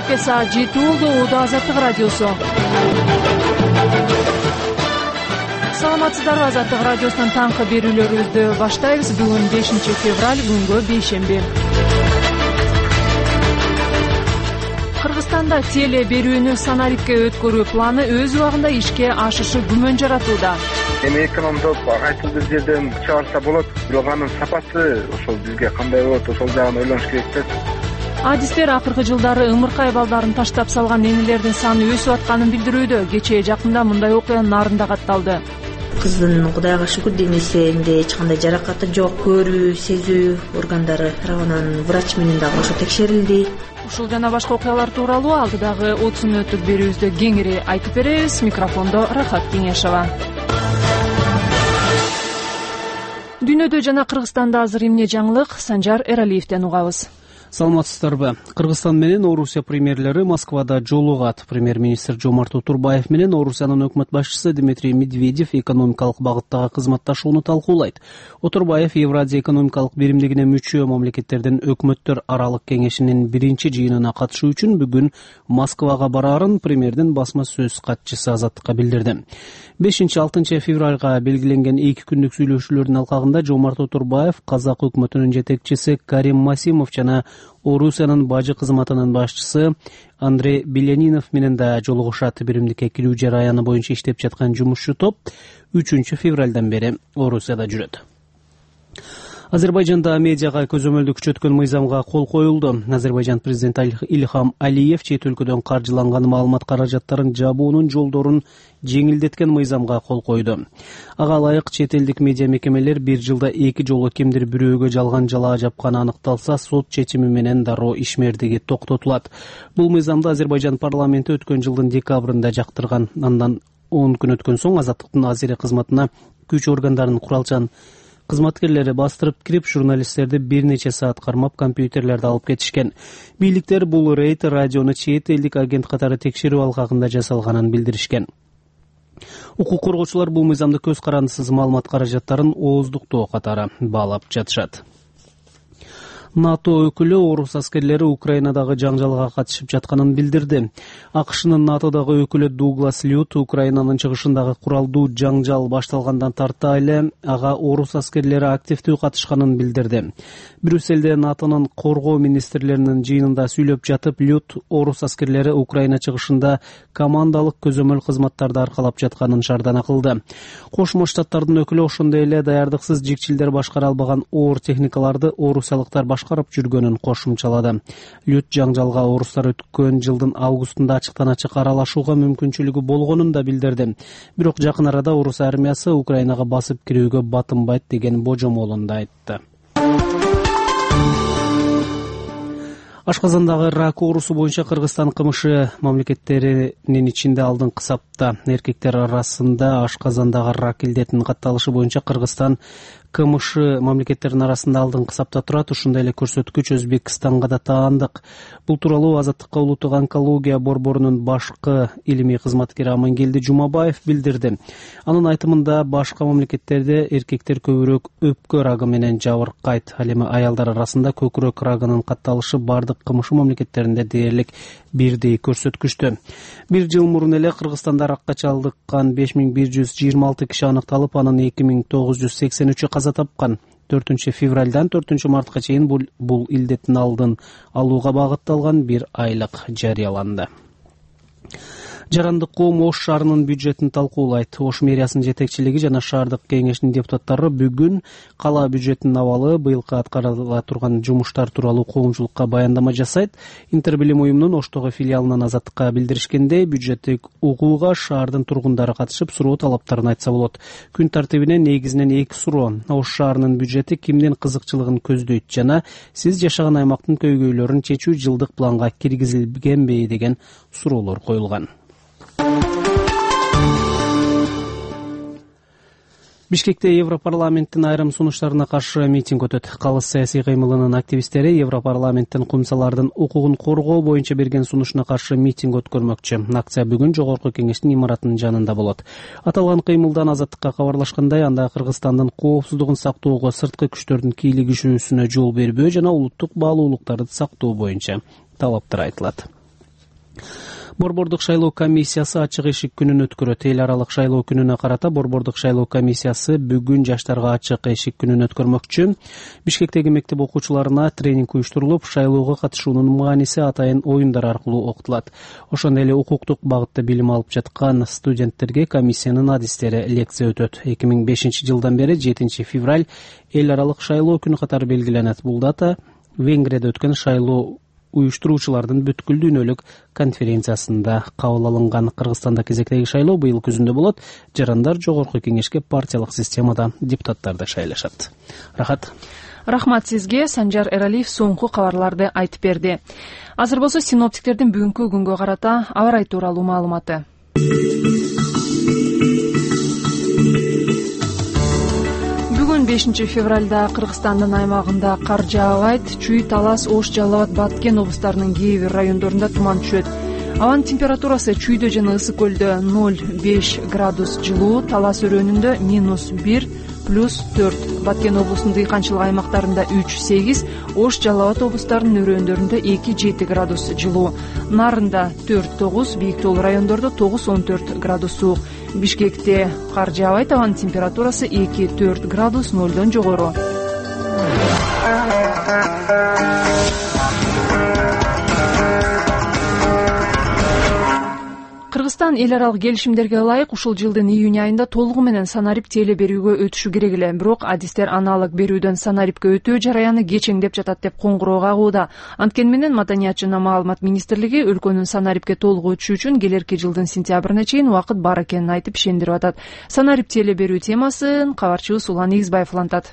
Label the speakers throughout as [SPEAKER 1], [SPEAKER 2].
[SPEAKER 1] Кечке саат 7 болду. Ууда Азаттык радиосу. Саламатсыздарбы? Азаттык радиосунун таңкы берүүлөрүбүздү баштайбыз. Бүгүн 5 февраль, күнгө бейшемби. Кыргызстанда теле берүүнү санарикке өткөрүү планы өз убагында ишке ашышы күмөн жаратууда.
[SPEAKER 2] Эми экономдоп кайсы бир жерден чыгарса болот, бирок анын сапасы ошол бизге кандай болот, ошол жагын ойлош керек да.
[SPEAKER 1] Адистер акыркы жылдары ымыркай балдарын таштап салган энелердин саны өсүп атканын билдирүүдө. Кечээ жакында мындай окуя Нарында катталды.
[SPEAKER 3] Кыздын Кудайга шүкүр денесинде эч кандай жаракаты жок, көрүү, сезүү органдары тарабынан врач менен дагы ошо текшерилди.
[SPEAKER 1] Ушул жана башка окуялар тууралуу алдыдагы 30 мүнөттүк берүүбүздө кеңири айтып беребиз. Микрофондо Рахат Кеңешова. Дүйнөдө жана Кыргызстанда азыр эмне жаңылык? Санжар Эралиевден угабыз.
[SPEAKER 4] Саламатсыздарбы? Кыргызстан менен Орусия премьерлери Москвада жолугат. Премьер-министр Жомарт Утурбаев менен Орусиянын өкмөт башчысы Дмитрий Медведев экономикалык багыттагы кызматташууну талкуулайт. Утурбаев Евразия экономикалык биримдигине мүчө мамлекеттердин өкмөттөр аралык кеңешинин биринчи жыйынына катышуу үчүн бүгүн Москвага бараарын премьердин басма сөз катчысы Азаттыкка билдирди. 5-6 февралга белгиленген 2 күндүк сүйлөшүүлөрдүн алкагында Жомарт Утурбаев казак өкмөтүнүн жетекчиси Карим Масимов жана Орусиянын бажы кызматынын башчысы Андрей Белянинов менен да жолугушат. Биримдикке кирүү жараяны боюнча иштеп жаткан жумушчу топ 3 февралдан бери Орусияда жүрөт. Азербайжанда медиага көзөмөлдү күчөткөн мыйзамга кол коюлду. Азербайжан президенти Ильхам Алиев чет өлкөдөн каржыланган маалымат каражаттарын жабуунун жолдорун жеңилдеткен мыйзамга кол койду. Ага ылайык чет элдик медиа мекемелер 1 жылда 2 жолу кимдир бирөөгө жалган жалаа жапканы аныкталса, сот чечими менен дароо ишмердиги токтотулат. Бул мыйзамды Азербайжан парламенти өткөн жылдын декабрында жактырган. Андан 10 күн өткөн соң Азаттыктын Азире кызматына күч органдарынын куралчан кызматкерлери бастырып кирип, журналисттерди бир нече саат кармап, компьютерлерди алып кетишкен. Бийликтер бул рейд радиону чет элдик агент катары текшерүү алкагында жасалганын билдиришкен. Укук коргоочулар бул мыйзамды көз карандысыз маалымат каражаттарын ооздуктоо катары баалап жатышат. НАТО өкүлү орус аскерлери Украинадагы жаңжалга катышып жатканын билдирди. АКШнын НАТОдагы өкүлү Дуглас Лют Украинанын чыгышындагы куралдуу жаңжал башталгандан тарта эле ага орус аскерлери активдүү катышканын билдирди. Брюсселде НАТОнун коргоо министрлеринин жыйынында сүйлөп жатып, Лют орус аскерлери Украина чыгышында командалык көзөмөл кызматтарды аркалап жатканын шаардана кылды. Кошмо Штаттардын өкүлү ошондой эле даярдыксыз жикчилдер башкара албаган оор техникаларды орусиялыктар башкарып жүргөнүн кошумчалады. Лют жаңжалга орустар өткөн жылдын августунда ачыктан ачык аралашууга мүмкүнчүлүгү болгонун да билдирди. Бирок жакын арада орус армиясы Украинага басып кирүүгө батынбайт деген божомолун да айтты. Ашказандагы рак оорусу боюнча Кыргызстан КМШ мамлекеттеринин ичинде алдыңкы сапта. Эркектер арасында ашказандагы рак илдетинин катталышы боюнча Кыргызстан КМШ мамлекеттеринин арасында алдыңкы сапта турат. Ушундай эле көрсөткүч Өзбекстанга да таандык. Бул тууралуу Азаттыкка улуттук онкология борборунун башкы илимий кызматкери Амангелди Жумабаев билдирди. Анын айтымында башка мамлекеттерде эркектер көбүрөөк өпкө рагы менен жабыркайт. Ал эми аялдар арасында көкүрөк рагынын катталышы бардык КМШ мамлекеттеринде дээрлик бирдей көрсөткүчтө. 1 жыл мурун эле Кыргызстанда ракка чалдыккан 5126 киши аныкталып, анын 2983-ü каза тапкан. 4 февралдан 4 мартка чейин бул илдеттин алдын алууга багытталган 1 айлык жарыяланды. Жарандык коом Ош шаарынын бюджетин талкуулайт. Ош мэриясынын жетекчилиги жана шаардык кеңештин депутаттары бүгүн кала бюджетинин абалы, быйылкы аткарыла турган жумуштар тууралуу коомчулукка баяндама жасайт. Интербилим уюмунун Оштогу филиалынан Азаттыкка билдиришкендей, бюджеттик угууга шаардын тургундары катышып суроо талаптарын айтса болот. Күн тартибине негизинен 2 суроо: Ош шаарынын бюджети кимдин кызыкчылыгын көздөйт жана сиз жашаган аймактын көйгөйлөрүн чечүү жылдык планга киргизилгенби деген суроолор коюлган. Бишкекте Европарламенттин айрым сунуштарына каршы митинг өтөт. Калыс саясий кыймылынын активисттери Европарламенттин кумсалардын укугун коргоо боюнча берген сунушуна каршы митинг өткөрмөкчү. Акция бүгүн жогорку кеңештин имаратынын жанында болот. Аталган кыймылдан Азаттыкка кабарлашкандай, анда Кыргызстандын коопсуздугун сактоого, сырткы күчтөрдүн кийлигишүүсүнө жол бербөө жана улуттук баалуулуктарды сактоо боюнча талаптар айтылат. Борбордук шайлоо комиссиясы ачык эшик күнүн өткөрөт. Эл аралык шайлоо күнүнө карата Борбордук шайлоо комиссиясы бүгүн жаштарга ачык эшик күнүн өткөрмөкчү. Бишкектеги мектеп окуучуларына тренинг уюштурулуп, шайлоого катышуунун мааниси атайын оюндар аркылуу окутулат. Ошондой эле укуктук багытта билим алып жаткан студенттерге комиссиянын адистери лекция өтөт. 2005 жылдан бери 7 февраль эл аралык шайлоо күнү катары белгиленет. Бул дата Венгрияда өткөн шайлоо уюштуруучулардын бүткүл дүйнөлүк конференциясында кабыл алынган. Кыргызстанда кезектеги шайлоо быйыл күзүндө болот. Жарандар жогорку кеңешке партиялык системада депутаттарды шайлашат.
[SPEAKER 1] Рахмат сизге. Санжар Эралиев соңку кабарларды айтып берди. Азыр болсо синоптиктердин бүгүнкү күнгө карата аба ырайы тууралуу маалыматы. Бүгүн 5 февралда Кыргызстандын аймагында кар жаабайт. Чүй, Талас, Ош, Жалал Абад, Баткен облустарынын кээ бир райондорунда туман түшөт. Абанын температурасы Чүйдө жана Ысык көлдө 0,5 градус жылуу, Талас өрөөнүндө -1 +4, Баткен облусунун дыйканчылык аймактарында 3,8, Ош, Жалал Абад облустарынын өрөөндөрүндө 2,7 градус жылуу, Нарында 4,9, бийик тоолуу райондордо 9,14 градус суук. Бишкекте кар жаабайт, абанын температурасы 2,4 градус 0дон жогору. Кыргызстан эл аралык келишимдерге ылайык ушул жылдын июнь айында толугу менен санарип теле берүүгө өтүшү керек эле. Бирок адистер аналог берүүдөн санарипке өтүү жараяны кечеңдеп жатат деп коңгуроо кагууда. Анткени менен Маданият жана маалымат министрлиги өлкөнүн санарипке толугу өтүшү үчүн келерки жылдын сентябрына чейин убакыт бар экенин айтып ишендирип атат. Санарип теле берүү темасын кабарчыбыз Улан Игизбаев улантат.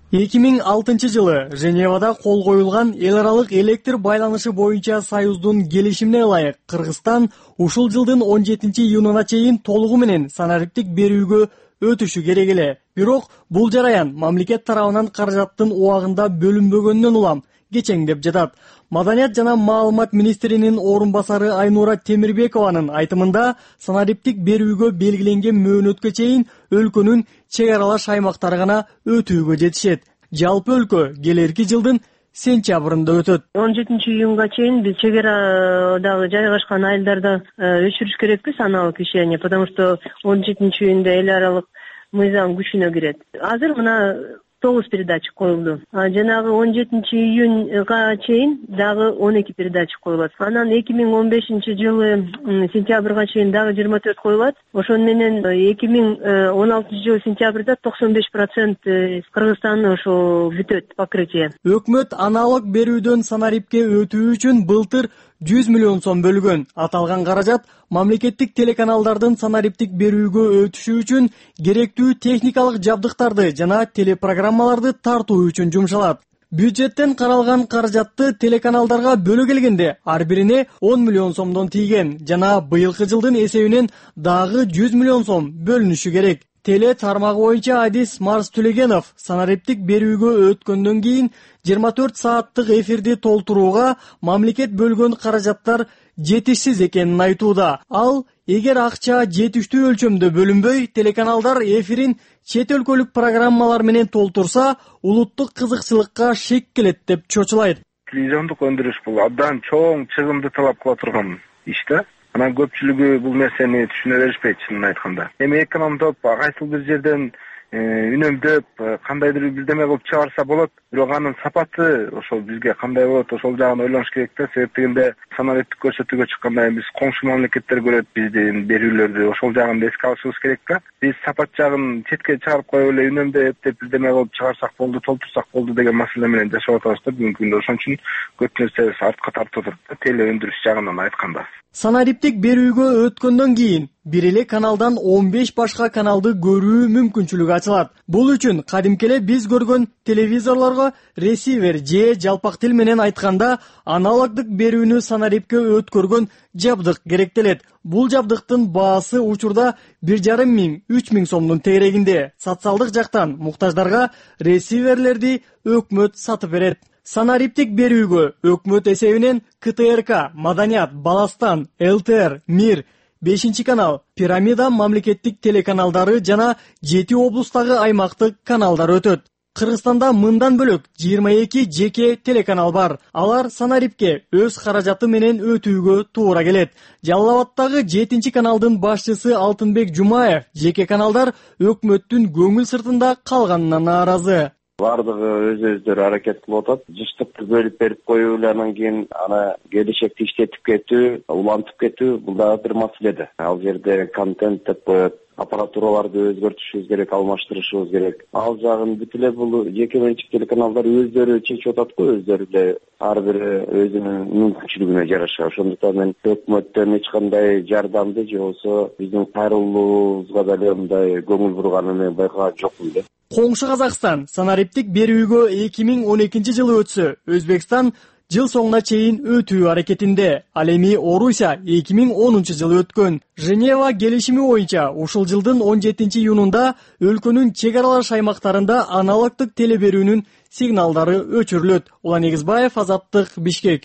[SPEAKER 5] 2006 жылы Женевада кол коюлган эл аралык электр байланышы боюнча союздун келишимине ылайык Кыргызстан ушул жылдын 17 июнуна чейин толугу менен санариптик берүүгө өтүшү керек эле. Бирок бул жараян мамлекет тарабынан каражаттын убагында бөлүнбөгөндөн улам кечеңдеп жатат. Маданият жана маалымат министринин орун басары Айнура Темирбекованын айтымында санариптик берүүгө белгиленген мөөнөткө чейин өлкөнүн чек аралаш аймактары гана өтүүгө жетишет. Жалпы өлкө келерки жылдын сентябрында өтөт.
[SPEAKER 6] 17 июнга чейин биз чек арадагы жайгашкан айылдарда өчүрүш керекпиз аналог ишение, потому что 17 июнда эл аралык мыйзам күчүнө кирет. Азыр мына 9 передатчик коюлду. Жанагы 17 июнга чейин дагы 12 передатчик коюлат. Анан 2015 жылы сентябрга чейин дагы 24 коюлат. Ошону менен 2016 жылы сентябрда 95% Кыргызстан ошо бүтөт покрытие.
[SPEAKER 5] Өкмөт аналог берүүдөн санарипке өтүү үчүн былтыр 100 миллион сом бөлгөн. Аталган каражат мамлекеттик телеканалдардын санариптик берүүгө өтүшү үчүн керектүү техникалык жабдыктарды жана телепрограммаларды тартуу үчүн жумшалат. Бюджеттен каралган каражатты телеканалдарга бөлө келгенде ар бирине 10 миллион сомдон тийген жана быйылкы жылдын эсебинен дагы 100 миллион сом бөлүнүшү керек. Теле тармагы боюнча адис Марс Түлегенов санариптик берүүгө өткөндөн кийин 24 сааттык эфирди толтурууга мамлекет бөлгөн каражаттар жетишсиз экенин айтууда. Ал эгер акча жетиштүү өлчөмдө бөлүнбөй, телеканалдар эфирин чет өлкөлүк программалар менен толтурса, улуттук кызыкчылыкка шек келет деп чочулайт.
[SPEAKER 2] Телевизиондук өндүрүш бул абдан чоң чыгымды талап кыла турган иш да. Анан көпчүлүгү бул нерсени түшүнө беришпейт, чынын айтканда. Эми экономдоп, кайсыл бир жерден үнөмдөп, кандайдыр бирдеме кылып чыгарса болот, бирок анын сапаты ошол бизге кандай болот, ошол жагын ойлонуш керек да. Себеп дегенде санариптик көрсөтүүгө чыкканда биз коңшу мамлекеттер көрөт биздин берүүлөрдү, ошол жагын да эске алышыбыз керек да. Биз сапат жагын четке чыгарып коюп эле үнөмдөп деп бирдеме кылып чыгарсак болду, толтурсак болду деген маселе менен жашап атабыз да бүгүнкү күндө. Ошон үчүн көп нерсе артка тартып турат да, теле өндүрүш жагынан айтканда.
[SPEAKER 5] Санариптик берүүгө өткөндөн кийин бир эле каналдан 15 башка каналды көрүү мүмкүнчүлүгү ачылат. Бул үчүн кадимки эле биз көргөн телевизорлорго ресивер же жалпак тил менен айтканда аналогдук берүүнү санарипке өткөргөн жабдык керектелет. Бул жабдыктын баасы учурда 1,5 миң, 3 миң сомдун тегерегинде. Социалдык жактан муктаждарга ресиверлерди өкмөт сатып берет. Санариптик берүүгө өкмөт эсебинен КТРК, Маданият, Баластан, ЛТР, Мир, 5 канал, Пирамида мамлекеттик телеканалдары жана 7 облустагы аймактык каналдар өтөт. Кыргызстанда мындан бөлөк 22 жеке телеканал бар. Алар Санарипке өз каражаты менен өтүүгө туура келет. Жалал Абадтагы 7 каналдын башчысы Алтынбек Жумаев жеке каналдар өкмөттүн көңүл сыртында калганына нааразы.
[SPEAKER 7] Бардыгы өздөрү аракет кылып атат. Жыштыкты бөлүп берип коюу, анан кийин аны келечекти иштетип кетүү, улантып кетүү бул да бир маселе. Ал жерде контент деп коет. Аппаратураларды өзгөртүшүбүз керек, алмаштырышыбыз керек. Ал жагын бүт эле бул жеке менчик телеканалдар өздөрү чечип атат го, өздөрү эле ар бири өзүнүн мүмкүнчүлүгүнө жараша. Ошондуктан мен өкмөттөн эч кандай жардамды же болбосо биздин кайрылуубузга деле мындай көңүл бурганын мен байкаган жокмун да.
[SPEAKER 5] Коңшу Казакстан санариптик берүүгө 2012 жылы өтсө, Өзбекстан жыл соңуна чейин өтүү аракетинде. Ал эми Орусия 2010 жылы өткөн. Женева келишими боюнча ушул жылдын 17 июнунда өлкөнүн чек аралаш аймактарында аналогдук теле берүүнүн сигналдары өчүрүлөт. Улан Эгизбаев, Азаттык, Бишкек.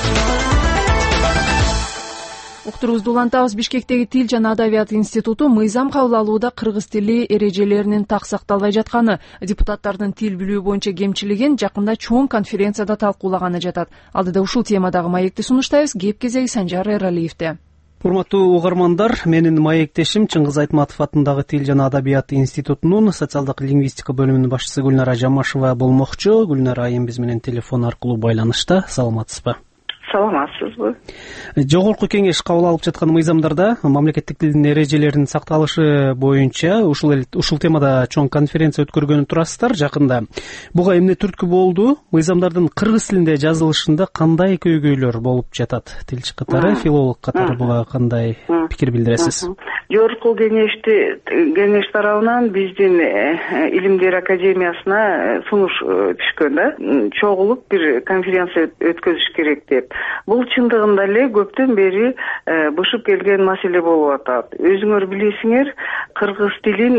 [SPEAKER 1] Уктурубузду улантабыз. Бишкектеги Тил жана Адабият институту мыйзам кабыл алууда кыргыз тили эрежелеринин так сакталбай жатканы, депутаттардын тил билүү боюнча кемчилигин жакында чоң конференцияда талкуулаганы жатат. Алдыда ушул темадагы маекти сунуштайбыз. Кеп кезеги Санжар Эралиевде.
[SPEAKER 4] Урматтуу угармандар, менин маектешим Чыңгыз Айтматов атындагы Тил жана Адабият институтунун социалдык лингвистика бөлүмүнүн башчысы Гүлнара Жамашева болмокчу. Гүлнара айым биз менен телефон аркылуу байланышта. Саламатсызбы?
[SPEAKER 8] Саламатсызбы.
[SPEAKER 4] Жогорку кеңеш кабыл алып жаткан мыйзамдарда мамлекеттик тилдин эрежелеринин сакталышы боюнча ушул темада чоң конференция өткөргөнү турасыздар жакында. Буга эмне түрткү болду? Мыйзамдардын кыргыз тилинде жазылышында кандай көйгөйлөр болуп жатат? Тилчи катары, филолог катары буга кандай пикир билдиресиз?
[SPEAKER 8] Жогорку кеңеш тарабынан биздин Илимдер академиясына сунуш түшкөн да. Чогулуп бир конференция өткөзүш керек деп. Бул чындыгында эле көптөн бери бышып келген маселе болуп атат. Өзүңөр билесиңер, кыргыз тилин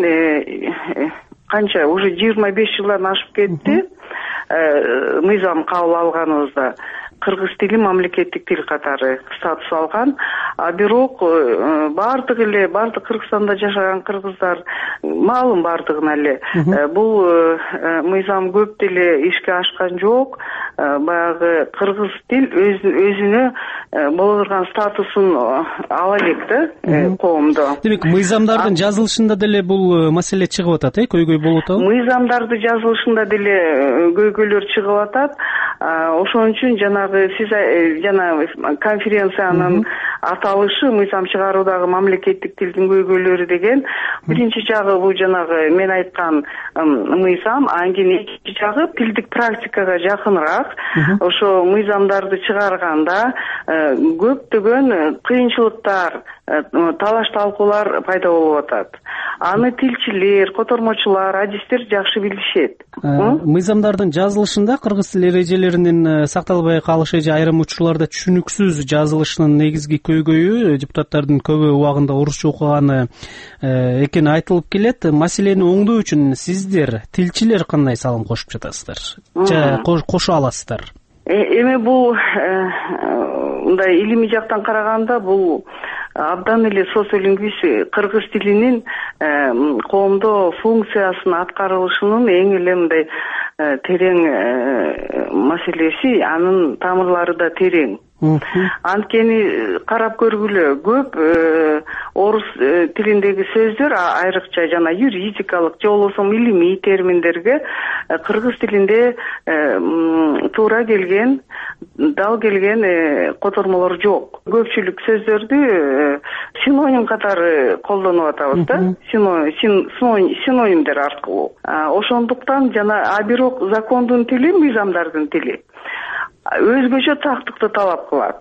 [SPEAKER 8] канча уже 25 жылдан ашып кетти. Мыйзам кабыл алганыбызда кыргыз тили мамлекеттик тил катары статус алган. Бирок бардык Кыргызстанда жашаган кыргыздар маалым бардыгына эле бул мыйзам көп деле ишке ашкан жок. Баягы кыргыз тил өзүнө боло турган статусун ала элек да коомдо.
[SPEAKER 4] Демек, мыйзамдардын жазылышында деле бул маселе чыгып атат, көйгөй болуп атабы?
[SPEAKER 8] Мыйзамдарды жазылышында деле көйгөйлөр чыгып атат. Ошон үчүн сиз жана конференциянын аталышы мыйзам чыгаруудагы мамлекеттик тилдин көйгөйлөрү деген биринчи жагы бул жанагы мен айткан мыйзам, анан кийин экинчи жагы тилдик практикага жакыныраак. Ошо мыйзамдарды чыгарганда көптөгөн кыйынчылыктар, талаш талкуулар пайда болуп атат. Аны тилчилер, котормочулар, адистер жакшы билишет.
[SPEAKER 4] Мыйзамдардын жазылышында кыргыз тил эрежелеринин сакталбай калышы же айрым учурларда түшүнүксүз жазылышынын негизги көйгөйү депутаттардын көбү убагында орусча окуганы экени айтылып келет. Маселени оңдоо үчүн сиздер, тилчилер, кандай салым кошуп жатасыздар? Же кошо аласыздар?
[SPEAKER 8] Эми бул мындай илимий жактан караганда бул абдан эле социолингвист кыргыз тилинин коомдо функциясын аткарылышынын эң эле мындай терең маселеси, анын тамырлары да терең. Анткени карап көргүлө, көп орус тилиндеги сөздөр, айрыкча жана юридикалык же болбосо илимий терминдерге кыргыз тилинде туура келген, дал келген котормолор жок. Көпчүлүк сөздөрдү синоним катары колдонуп атабыз да, синонимдер аркылуу. Ошондуктан бирок закондун тили, мыйзамдардын тили өзгөчө тактыкты талап кылат.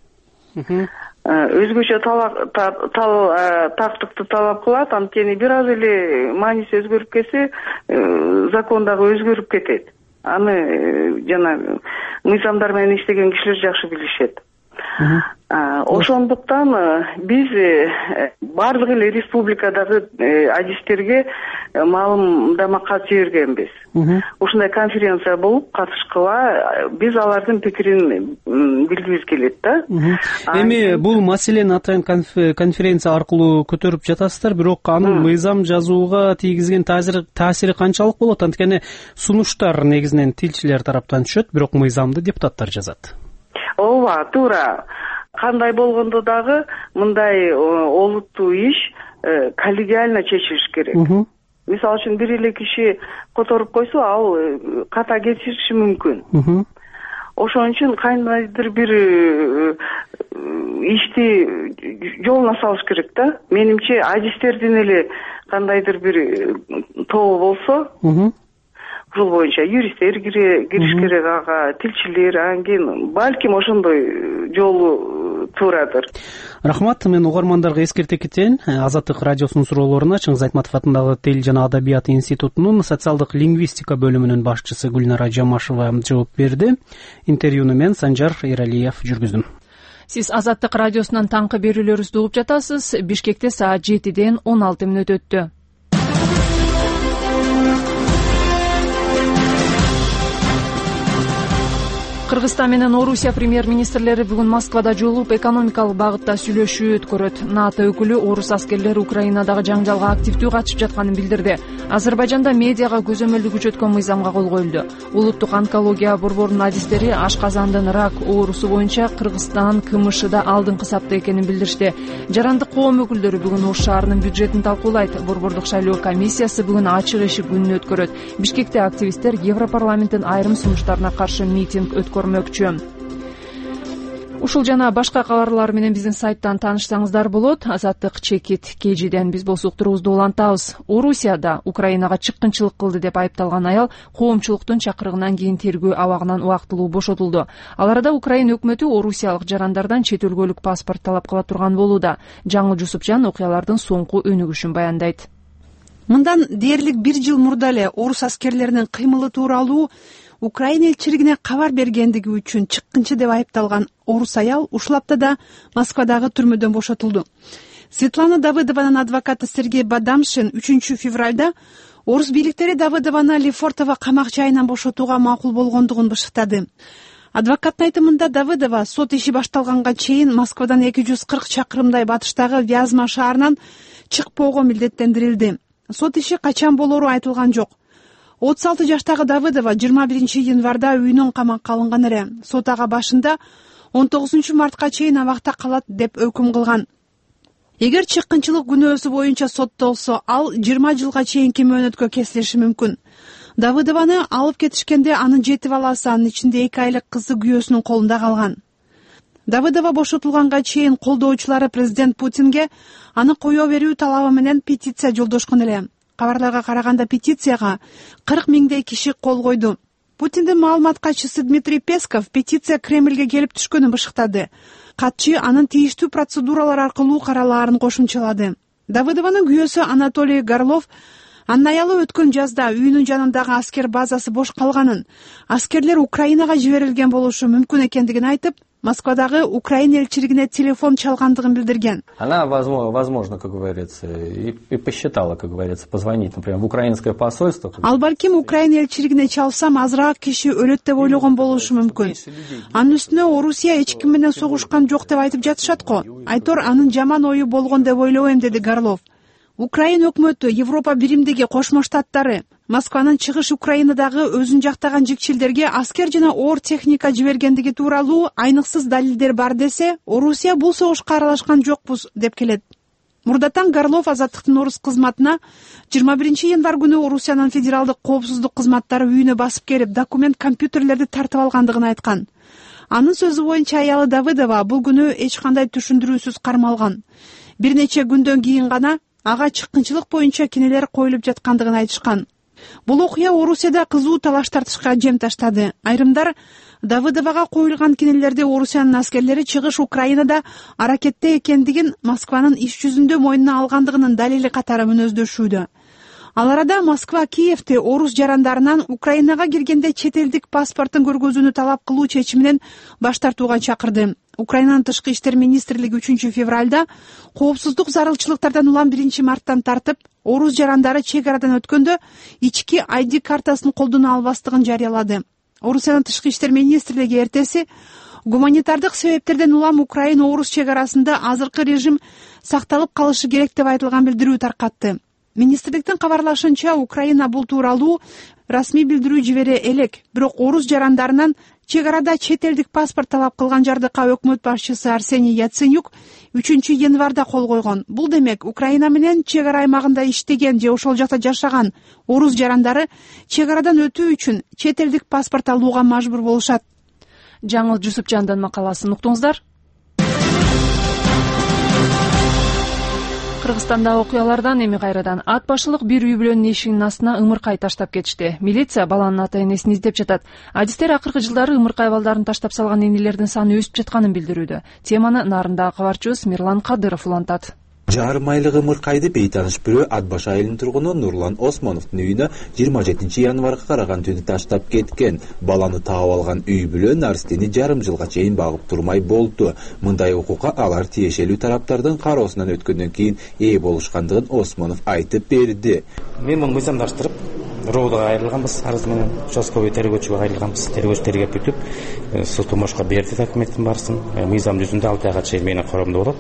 [SPEAKER 8] Өзгөчө тактыкты талап кылат, анткени бир аз эле мааниси өзгөрүп кетсе, закон дагы өзгөрүп кетет. Аны мыйзамдар менен иштеген кишилер жакшы билишет. Ошондуктан биз баардык эле республикадагы адистерге маалымдамакат жибергенбиз. Ушундай конференция болуп катышкыла биз алардын пикирин билгибиз келет да.
[SPEAKER 4] Эми бул маселени атайын конференция аркылуу көтөрүп жатасыздар, бирок анын мыйзам жазууга тийгизген таасири канчалык болот? Анткени сунуштар негизинен тилчилер тараптан түшөт, бирок мыйзамды депутаттар жазат.
[SPEAKER 8] Ооба, туура. Кандай болгондо дагы мындай олуттуу иш коллегиально чечилиш керек. Мисалы үчүн бир эле киши которуп койсо, ал ката кечириши мүмкүн. Ошон үчүн кандайдыр бир ишти жолуна салыш керек да. Менимче адистердин эле кандайдыр бир тобу болсо, ушул боюнча юристтер кириш керек, ага тилчилер, анан кийин балким ошондой жолу туурадыр.
[SPEAKER 4] Рахмат. Мен угармандарга эскерте кетейин. Азаттык радиосунун суроолоруна Чыңгыз Айтматов атындагы Тил жана Адабият институтунун социалдык лингвистика бөлүмүнүн башчысы Гүлнара Жамашева жооп берди. Интервьюну мен Санжар Эралиев жүргүздүм.
[SPEAKER 1] Сиз Азаттык радиосунан таңкы берүүлөрүбүздү угуп жатасыз. Бишкекте саат 7-ден 16 мүнөт өттү. Кыргызстан менен Орусия премьер-министрлери бүгүн Москвада жолугуп экономикалык багытта сүйлөшүү өткөрөт. НАТО өкүлү орус аскерлери Украинадагы жаңжалга активдүү катышып жатканын билдирди. Азербайжанда медиага көзөмөлдү күчөткөн мыйзамга кол коюлду. Улуттук онкология борборунун адистери ашказандын рак оорусу боюнча Кыргызстан КМШда алдыңкы сапта экенин билдиришти. Жарандык коом өкүлдөрү бүгүн Ош шаарынын бюджетин талкуулайт. Борбордук шайлоо комиссиясы бүгүн ачык эшик күнүн өткөрөт. Бишкекте активисттер Европарламенттин айрым сунуштарына каршы митинг өткөрмөкчү. Ушул жана башка кабарлар менен биздин сайттан таанышсаңыздар болот. Азаттык чекит KG'ден биз бул суктурубузду улантабыз. Орусияда Украинага чыккынчылык кылды деп айыпталган аял коомчулуктун чакырыгынан кийин тергөө абагынан убактылуу бошотулду. Ал арада Украина өкмөтү орусиялык жарандардан чет өлкөлүк паспорт талап кыла турган болууда. Жаңыл Жусупжан окуялардын соңку өнүгүшүн баяндайт.
[SPEAKER 9] Мындан дээрлик 1 жыл мурда эле орус аскерлеринин кыймылы тууралуу Украина элчилигине кабар бергендиги үчүн чыккынчы деп айыпталган орус аял ушул аптада Москвадагы түрмөдөн бошотулду. Светлана Давыдованын адвокаты Сергей Бадамшин 3 февралда орус бийликтери Давыдованы Лефортово камак жайынан бошотууга макул болгондугун бышыктады. Адвокаттын айтымында Давыдова сот иши башталганга чейин Москвадан 240 чакырымдай батыштагы Вязьма шаарынан чыкпоого милдеттендирилди. Сот иши качан болору айтылган жок. 36 жаштагы Давыдова 21 январда үйүнөн камакка алынган эле. Сот ага башында 19 мартка чейин абакта калат деп өкүм кылган. Эгер чыккынчылык күнөөсү боюнча соттолсо, ал 20 жылга чейинки мөөнөткө кесилиши мүмкүн. Давыдованы алып кетишкенде анын 7 баласы, анын ичинде 2 айлык кызы күйөөсүнүн колунда калган. Давыдова бошотулганга чейин колдоочулары президент Путинге аны кое берүү талабы менен петиция жолдошкон эле. Кабарларга караганда петицияга 40 миңдей киши кол койду. Путиндин маалымат катчысы Дмитрий Песков петиция Кремльге келип түшкөнүн бышыктады. Катчы анын тийиштүү процедуралар аркылуу каралаарын кошумчалады. Давыдованын күйөөсү Анатолий Горлов анын аялы өткөн жазда үйүнүн жанындагы аскер базасы бош калганын, аскерлер Украинага жиберилген болушу мүмкүн экендигин айтып, Москвадагы Украина элчилигине телефон чалгандыгын билдирген.
[SPEAKER 10] Она, возможно, как говорится, и посчитала, как говорится, позвонить, например, в украинское посольство.
[SPEAKER 9] Ал балким Украина элчилигине чалсам азыраак киши өлөт деп ойлогон болушу мүмкүн. Анын үстүнө Орусия эч ким менен согушкан жок деп айтып жатышат го. Айтор анын жаман ою болгон деп ойлойм, деди Горлов. Украина өкмөтү, Европа биримдиги, Кошмо Штаттары Москванын чыгыш Украинадагы өзүн жактаган жикчилдерге аскер жана оор техника жибергендиги тууралуу айныксыз далилдер бар десе, Орусия бул согушка аралашкан жокпуз деп келет. Мурдатан Горлов Азаттыктын орус кызматына 21 январь күнү Орусиянын федералдык коопсуздук кызматтары үйүнө басып келип, документ компьютерлерди тартып алгандыгын айткан. Анын сөзү боюнча аялы Давыдова бул күнү эч кандай түшүндүрүүсүз кармалган. Бир нече күндөн кийин гана ага чыккынчылык боюнча кинелер коюлуп жаткандыгын айтышкан. Бул окуя Орусияда кызуу талаш тартышка жем таштады. Айрымдар Давыдовага коюлган кинелерди Орусиянын аскерлери чыгыш Украинада аракетте экендигин Москванын иш жүзүндө мойнуна алгандыгынын далили катары мүнөздөшүүдө. Ал арада Москва Киевти орус жарандарынан Украинага киргенде чет элдик паспортун көргөзүүнү талап кылуу чечиминен баш тартууга чакырды. Украинанын тышкы иштер министрлиги 3-февралда коопсуздук зарылчылыктардан улам 1-марттан тартып орус жарандары чек арадан өткөндө ички ID картасын колдоно албастыгын жарыялады. Орусиянын тышкы иштер министрлиги эртеси гуманитардык себептерден улам Украина орус чек арасында азыркы режим сакталып калышы керек деп айтылган билдирүү таркатты. Министрликтин кабарлашынча, Украина бул тууралуу расмий билдирүү жибере элек, бирок орус жарандарынан чек арада чет элдик паспорт талап кылган жардыкка өкмөт башчысы Арсений Яценюк 3-январда кол койгон. Бул демек Украина менен чек ара аймагында иштеген же ошол жакта жашаган орус жарандары чек арадан өтүү үчүн чет элдик паспорт алууга мажбур болушат.
[SPEAKER 1] Жаңыл Жусупжандын макаласын уктуңуздар. Кыргызстандагы окуялардан эми кайрадан ат башылык бир үй бүлөнүн эшигинин астына ымыркай таштап кетишти. Милиция баланын ата-энесин издеп жатат. Адистер акыркы жылдары ымыркай балдарын таштап салган энелердин саны өсүп жатканын билдирүүдө. Теманы нарындагы кабарчыбыз Мирлан Кадыров улантат.
[SPEAKER 11] Жарым айлык ымыркайды бейтаныш бирөө ат баш айылынын тургуну Нурлан Осмоновдун үйүнө 27-январга караган түнү таштап кеткен. Баланы таап алган үй бүлө наристени жарым жылга чейин багып турмай болду. Мындай укукка алар тиешелүү тараптардын кароосунан өткөндөн кийин ээ болушкандыгын Осмонов айтып берди.
[SPEAKER 12] Мен муну мыйзамдаштырып, роодага айрылганбыз, арыз менен участковый тергөөчүгө айрылганбыз. Тергөөчү тергеп бүтүп, сот тумошко берди документтин баарысын. Мыйзам жүзүндө 6 айга чейин менин коромдо болот.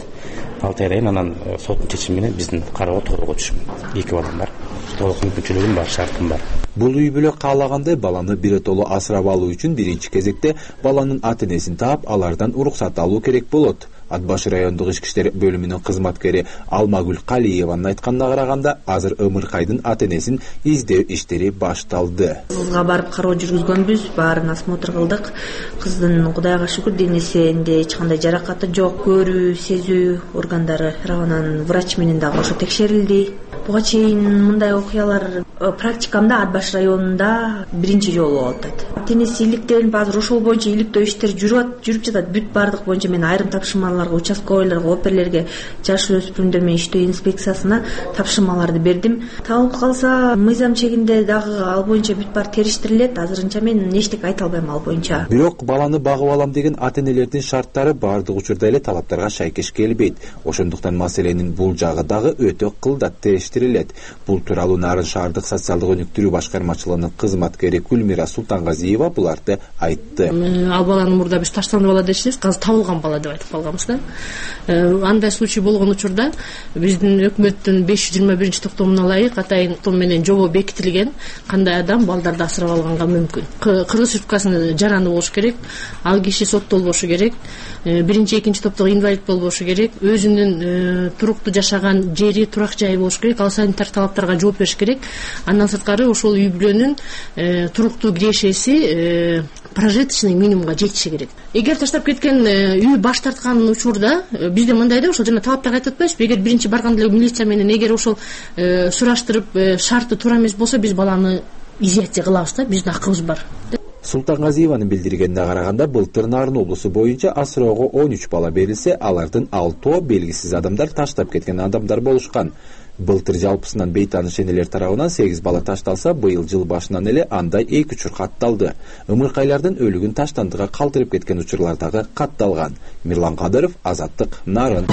[SPEAKER 12] 6 айдан анан соттун чечими менен биздин кароого толугу түшүм. 2 балам бар. Толук мүмкүнчүлүгүм бар, шартым бар.
[SPEAKER 11] Бул үй бүлө каалагандай баланы биротоло асырап алуу үчүн биринчи кезекте баланын ата-энесин таап, алардан уруксат алуу керек болот. Ат баш райондук ички иштер бөлүмүнүн кызматкери Алмагүл Калиеванын айтканына караганда, азыр ымыркайдын ата-энесин издөө иштери башталды.
[SPEAKER 3] Кызга барып кароо жүргүзгөнбүз, баарын осмотр кылдык. Кыздын Кудайга шүкүр денесинде эч кандай жаракаты жок, көрүү, сезүү органдары тарабынан врач менен дагы ошо текшерилди. Буга чейин мындай окуялар практикамда ат баш районунда биринчи жолу болуп атат. Ата-энеси иликтелип, азыр ошол боюнча иликтөө иштери жүрүп жатат. Бүт баардык боюнча мен айрым тапшырмаларга, участковыйларга, оперлерге, жаш өспүрүмдөр менен иштөө инспекциясына тапшырмаларды бердим. Табылып калса, мыйзам чегинде дагы ал боюнча бүт баары териштирилет. Азырынча мен эчтеке айта албайм ал боюнча.
[SPEAKER 11] Бирок баланы багып алам деген ата-энелердин шарттары баардык учурда эле талаптарга шайкеш келбейт. Ошондуктан маселенин бул жагы дагы өтө кылдат териштирилет. Бул тууралуу Нарын шаардык социалдык өнүктүрүү башкармачылыгынын кызматкери Гүлмира Султангазиева буларды айтты.
[SPEAKER 13] Ал баланы мурда биз таштанып бала дешибиз, азыр табылган бала деп айтып калганбыз да. Андай случай болгон учурда биздин өкмөттүн 521-токтомуна ылайык атайын том менен жобо бекитилген. Кандай адам балдарды асырап алганга мүмкүн. Кыргыз Республикасынын жараны болуш керек, ал киши соттолбошу керек, биринчи, экинчи топтогу инвалид болбошу керек, өзүнүн туруктуу жашаган жери, турак жайы болуш керек, ал санитар талаптарга жооп бериш керек. Андан сырткары ошол үй бүлөнүн туруктуу кирешеси прожиточный минимумга жетиши керек. Эгер таштап кеткен үй баш тарткан учурда бизде мындай да, ошол жана талаптарга айтып атпайбызбы, эгер биринчи барганда милиция менен эгер ошол сураштырып шарты туура эмес болсо, биз баланы изъятие кылабыз да, биздин акыбыз бар.
[SPEAKER 11] Султангазиеванын билдиргенине караганда, былтыр Нарын облусу боюнча асыроого 13 бала берилсе, алардын 6-оо белгисиз адамдар таштап кеткен адамдар болушкан. Былтыр жалпысынан бейтаныш энелер тарабынан 8 бала ташталса, быйыл жыл башынан эле андай 2 учур катталды. Ымыркайлардын өлүгүн таштандыга калтырып кеткен учурлар дагы катталган. Мирлан Кадыров, Азаттык, Нарын.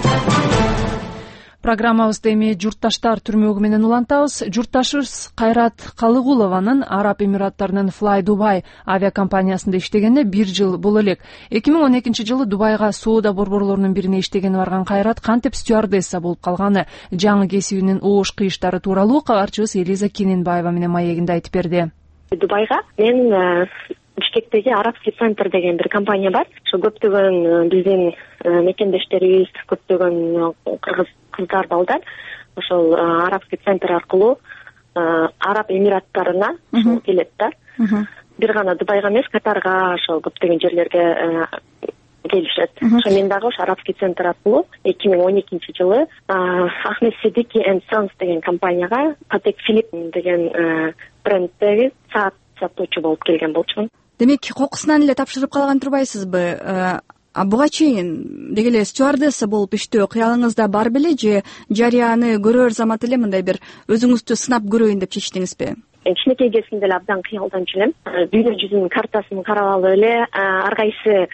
[SPEAKER 1] Программабызды эми журтташтар түрмөгү менен улантабыз. Журтташыбыз Кайрат Калыгулованын Араб Эмираттарынын Fly Dubai авиакомпаниясында иштегенине 1 жыл боло элек. 2012 жылы Дубайга соода борборлорунун бирине иштегени барган Кайрат кантип стюардесса болуп калганы, жаңы кесибинин оош кыйыштары тууралуу кабарчыбыз Элиза Кененбаева менен маегинде айтып берди.
[SPEAKER 14] Дубайга мен Бишкектеги Арабский центр деген бир компания бар. Ошо көптөгөн биздин мекендештерибиз, көптөгөн кыргыз кыздар, балдар ошол Арабский центр аркылуу Араб Эмираттарына келет да. Бир гана Дубайга эмес, Катарга, ошол көптөгөн жерлерге келишет. Ошо мен дагы ошо Арабский центр аркылуу 2012 жылы Ахмед Сидики & Sons деген компанияга Patek Philippe деген бренддеги саат сатуучу болуп келген болчумун.
[SPEAKER 15] Демек, кокусунан эле тапшырып калган турбайсызбы? Буга чейин деги эле стюардесса болуп иштөө кыялыңызда бар беле же жарыяны көрөр замат эле мындай бир өзүңүздү сынап көрөйүн деп чечтиңизби?
[SPEAKER 14] Кичинекей кезимде эле абдан кыялданчу элем. Дүйнө жүзүнүн картасын карап алып эле ар кайсы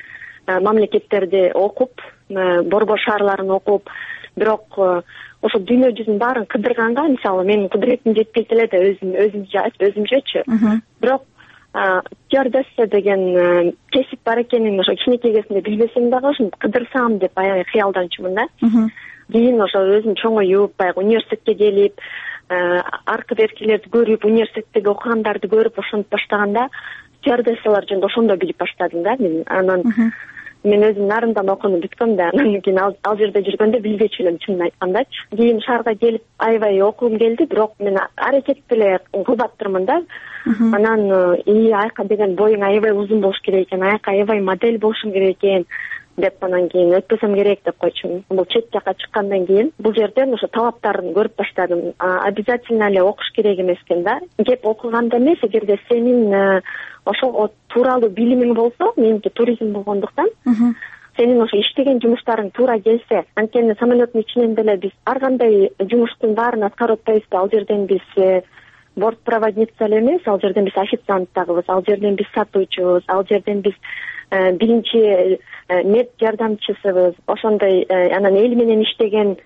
[SPEAKER 14] мамлекеттерди окуп, борбор шаарларын окуп, бирок ошо дүйнө жүзүнүн баарын кыдырганга, мисалы менин кудуретим жетпей эле да өзүмчөчү. Бирок стюардесса деген кесип бар экенин ошо кичинекей кезимде билбесем дагы ошо кыдырсам деп аябай кыялданчумун да. Кийин ошо өзүм чоңоюп, баягы университетке келип, аркы беркилерди көрүп, университеттеги окугандарды көрүп ошентип баштаганда стюардессалар жөнүндө ошондо билип баштадым да мен. Анан мен өзүм нарындан окууну бүткөм да, анан кийин ал жерде жүргөндө билбечү элем, чынын айткандачы. Кийин шаарга келип аябай окугум келди, бирок мен аракет деле кылбаптырмын да. Анан айка деген боюң аябай узун болуш керек экен, айка аябай модель болушуң керек экен деп, анан кийин өтпөсөм керек деп койчумун. Бул чет жака чыккандан кийин бул жерден ошо талаптарын көрүп баштадым. Обязательно эле окуш керек эмес экен да. Кеп окуганда эмес, эгерде сенин ошол тууралуу билимиң болсо, меники туризм болгондуктан, сенин ошо иштеген жумуштарың туура келсе, анткени самолеттун ичинен деле биз ар кандай жумуштун баарын аткарып атпайбызбы. Ал жерден биз бортпроводница эле эмес, ал жерден биз официант дагыбыз, ал жерден биз сатуучубуз, ал жерден биз биринчи мед жардамчысыбыз. Ошондой анан эл менен иштеген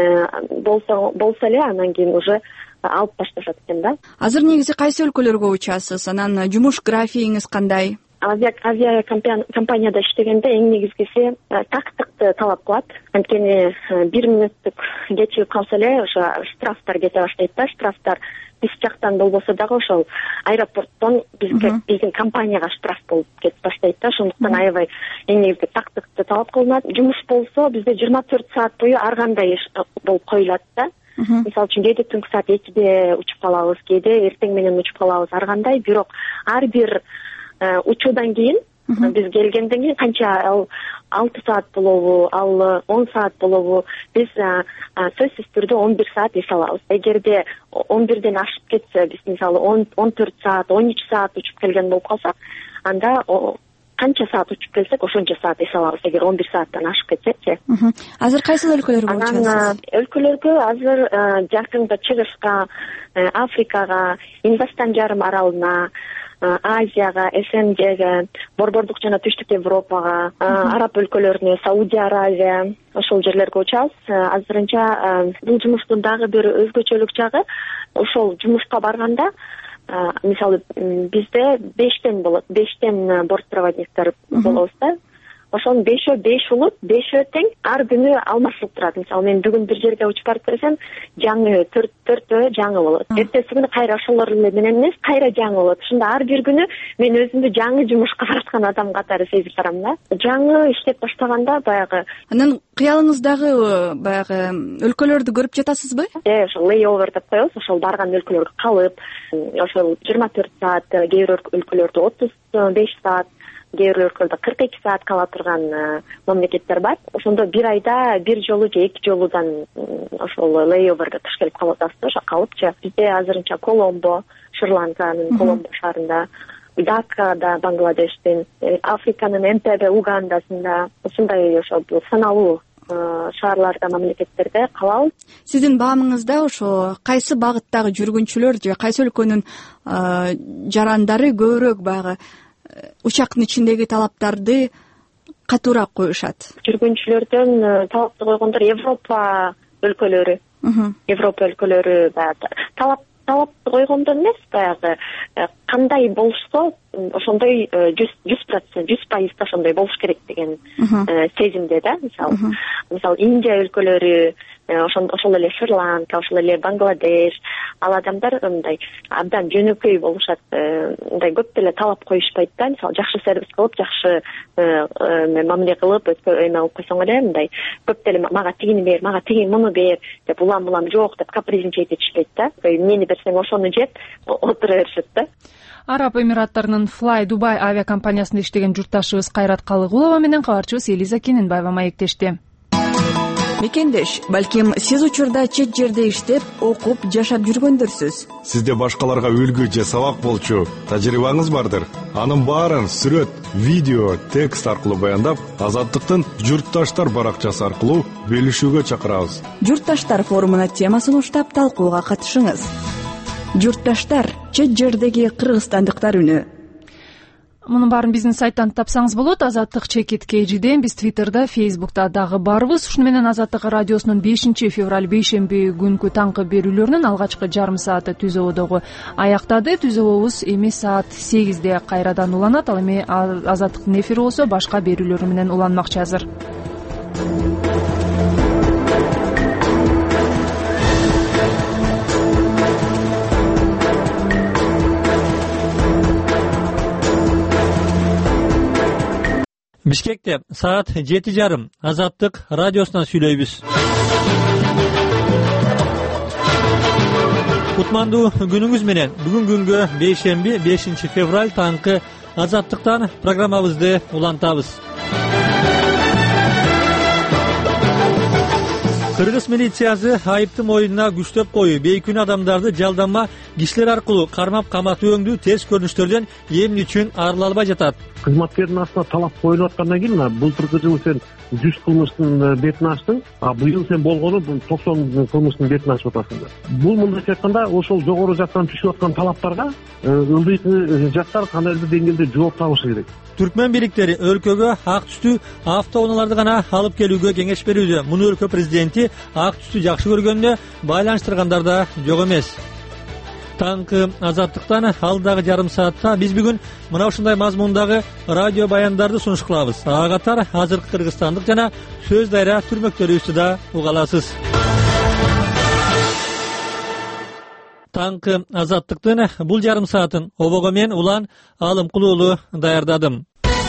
[SPEAKER 14] болсо эле анан кийин уже алып башташат экен да.
[SPEAKER 15] Азыр негизи кайсы өлкөлөргө учасыз? Анан жумуш графигиңиз кандай?
[SPEAKER 14] Авиа компанияда иштегенде эң негизгиси тактыкты талап кылат. Анткени 1 мүнөттүк кечигип калса эле ошо штрафтар кете баштайт да. Штрафтар биз жактан болбосо дагы ошол аэропорттон биздин компанияга штраф болуп кетип баштайт да. Ошондуктан аябай эң негизги тактыкты талап кылынат. Жумуш болсо бизде 24 саат бою ар кандай иш болуп коюлат да. Мисалы үчүн кээде түнкү саат 2-де учуп калабыз, кээде эртең менен учуп калабыз, ар кандай. Бирок ар бир учуудан кийин биз келгенден кийин канча ал 6 саат болобу, ал 10 саат болобу, биз сөзсүз түрдө 11 саат эс алабыз. Эгерде 11ден ашып кетсе, биз мисалы 14 саат, 13 саат учуп келген болуп калсак, анда канча саат учуп келсек, ошончо саат эс алабыз. Эгер 11 сааттан ашып кетсечи.
[SPEAKER 15] Азыр кайсы өлкөлөргө учасыз?
[SPEAKER 14] Анан өлкөлөргө азыр жакында чыгышка, Африкага, Индостан жарым аралына, Азияга, СНГге, борбордук жана түштүк Европага, араб өлкөлөрүнө, Саудия Аравия, ошол жерлерге учабыз. Азырынча бул жумуштун дагы бир өзгөчөлүк жагы, ошол жумушка барганда, мисалы бизде 5тен болот, 5тен бортпроводниктер болобуз да. Ошонун 5 улут, 5 тең ар күнү алмашылып турат. Мисалы мен бүгүн бир жерге учуп барып келсем, жаңы 4 жаңы болот. Эртеси күнү кайра ошолор менен эмес, кайра жаңы болот. Ошондо ар бир күнү мен өзүмдү жаңы жумушка бараткан адам катары сезип барам да. Жаңы иштеп баштаганда баягы.
[SPEAKER 15] Анан кыялыңыздагы баягы өлкөлөрдү көрүп жатасызбы?
[SPEAKER 14] Ошол лейовер деп коебуз. Ошол барган өлкөлөргө калып, ошол 24 саат, кээ бир өлкөлөрдө 35 саат, кээ бир өлкөлөрдө 42 саат кала турган мамлекеттер бар. Ошондо бир айда бир жолу же 2 жолудан ошол лейоверге туш келип калып атасыз, ошо калыпчы. Бизде азырынча Коломбо, Шри-Ланканын Коломбо шаарында, Даккада, Бангладештин, Африканын Энтебе, Угандасында, ушундай ошо саналуу шаарларда, мамлекеттерде калабыз.
[SPEAKER 15] Сиздин баамыңызда ошо кайсы багыттагы жүргүнчүлөр же кайсы өлкөнүн жарандары көбүрөөк баягы учактын ичиндеги талаптарды катуураак коюшат?
[SPEAKER 14] Жүргүнчүлөрдөн талапты койгондор Европа өлкөлөрү. Европа өлкөлөрү талапты койгондон эмес, баягы кандай болушсо ошондой 100% ошондой болуш керек деген сезимде да. Мисалы Индия өлкөлөрү, ошол эле Шри-Ланка, ошол эле Бангладеш, ал адамдар мындай абдан жөнөкөй болушат, мындай көп деле талап коюшпайт да. Мисалы жакшы сервис кылып, жакшы мамиле кылып эме алып койсоң эле, мындай көп деле мага тигини бер, мага тиги муну бер деп улам жок деп капризничать этишпейт да. Эмнени берсең ошону жеп отура беришет да.
[SPEAKER 1] Араб Эмираттарынын Fly Dubai авиакомпаниясында иштеген журтташыбыз Кайрат Калыгулова менен кабарчыбыз Элиза Кененбаева маектешти.
[SPEAKER 15] Мекендеш, балким сиз учурда чет жерде иштеп, окуп, жашап жүргөндөрсүз.
[SPEAKER 16] Сизде башкаларга үлгү же сабак болчу тажрыйбаңыз бардыр. Анын баарын сүрөт, видео, текст аркылуу баяндап, Азаттыктын журтташтар баракчасы аркылуу бөлүшүүгө чакырабыз.
[SPEAKER 15] Журтташтар форумуна темасын уштап талкууга катышыңыз. Журтташтар, чет жердеги кыргызстандыктар үнү.
[SPEAKER 1] Мунун баарын биздин сайттан тапсаңыз болот. Азаттык чекит KG'ден биз Twitter'да, Facebook'та дагы барбыз. Ушуну менен Азаттык радиосунун 5 февраль бейшемби күнкү таңкы берүүлөрүнүн алгачкы жарым сааты Түзөбөдөгү аяктады. Түзөбөбүз эми саат 8'де кайрадан уланат. Ал эми Азаттыктын эфири болсо башка берүүлөрү менен уланмакчы азыр.
[SPEAKER 17] Бишкекте саат 7:30 Азаттык радиосунан сүйлөйбүз. Кутмандуу күнүңүз менен бүгүн күнгө бейшемби 5 февраль таңкы Азаттыктан программабызды улантабыз. Кыргыз милициясы айыптын мойнуна күчтөп коюу, бейкүнүү адамдарды жалданма кишилер аркылуу кармап каматууңдүү терс көрүнүштөрдөн эмне үчүн арыла албай жатат?
[SPEAKER 18] Кызматкердин астына талап коюлуп аткандан кийин былтыркы жылы сен 100 кылмыштын бетин ачтың, быйыл сен болгону 90 кылмыштын бетин ачып атасың. Бул мындайча айтканда ошол жогору жактан түшүп аткан талаптарга ылдый жактар кандайдыр деңгээлде жооп табышы керек.
[SPEAKER 17] Түркмөн бириктери өлкөгө ак түстүү автоунааларды гана алып келүүгө кеңеш берүүдө. Муну өлкө президенти ак түстү жакшы көргөндө байланыштыргандар да жок эмес. Таңкы Азаттыктан алдагы жарым саатта биз бүгүн мына ушундай мазмундагы радио баяндарды сунуш кылабыз. Ага катар азыркы кыргызстандык жана сөз дайра түрмөктөрүбүздү да уга аласыз. Таңкы Азаттыктын бул жарым саатын обого мен Улан Алымкулуу уулу даярдадым.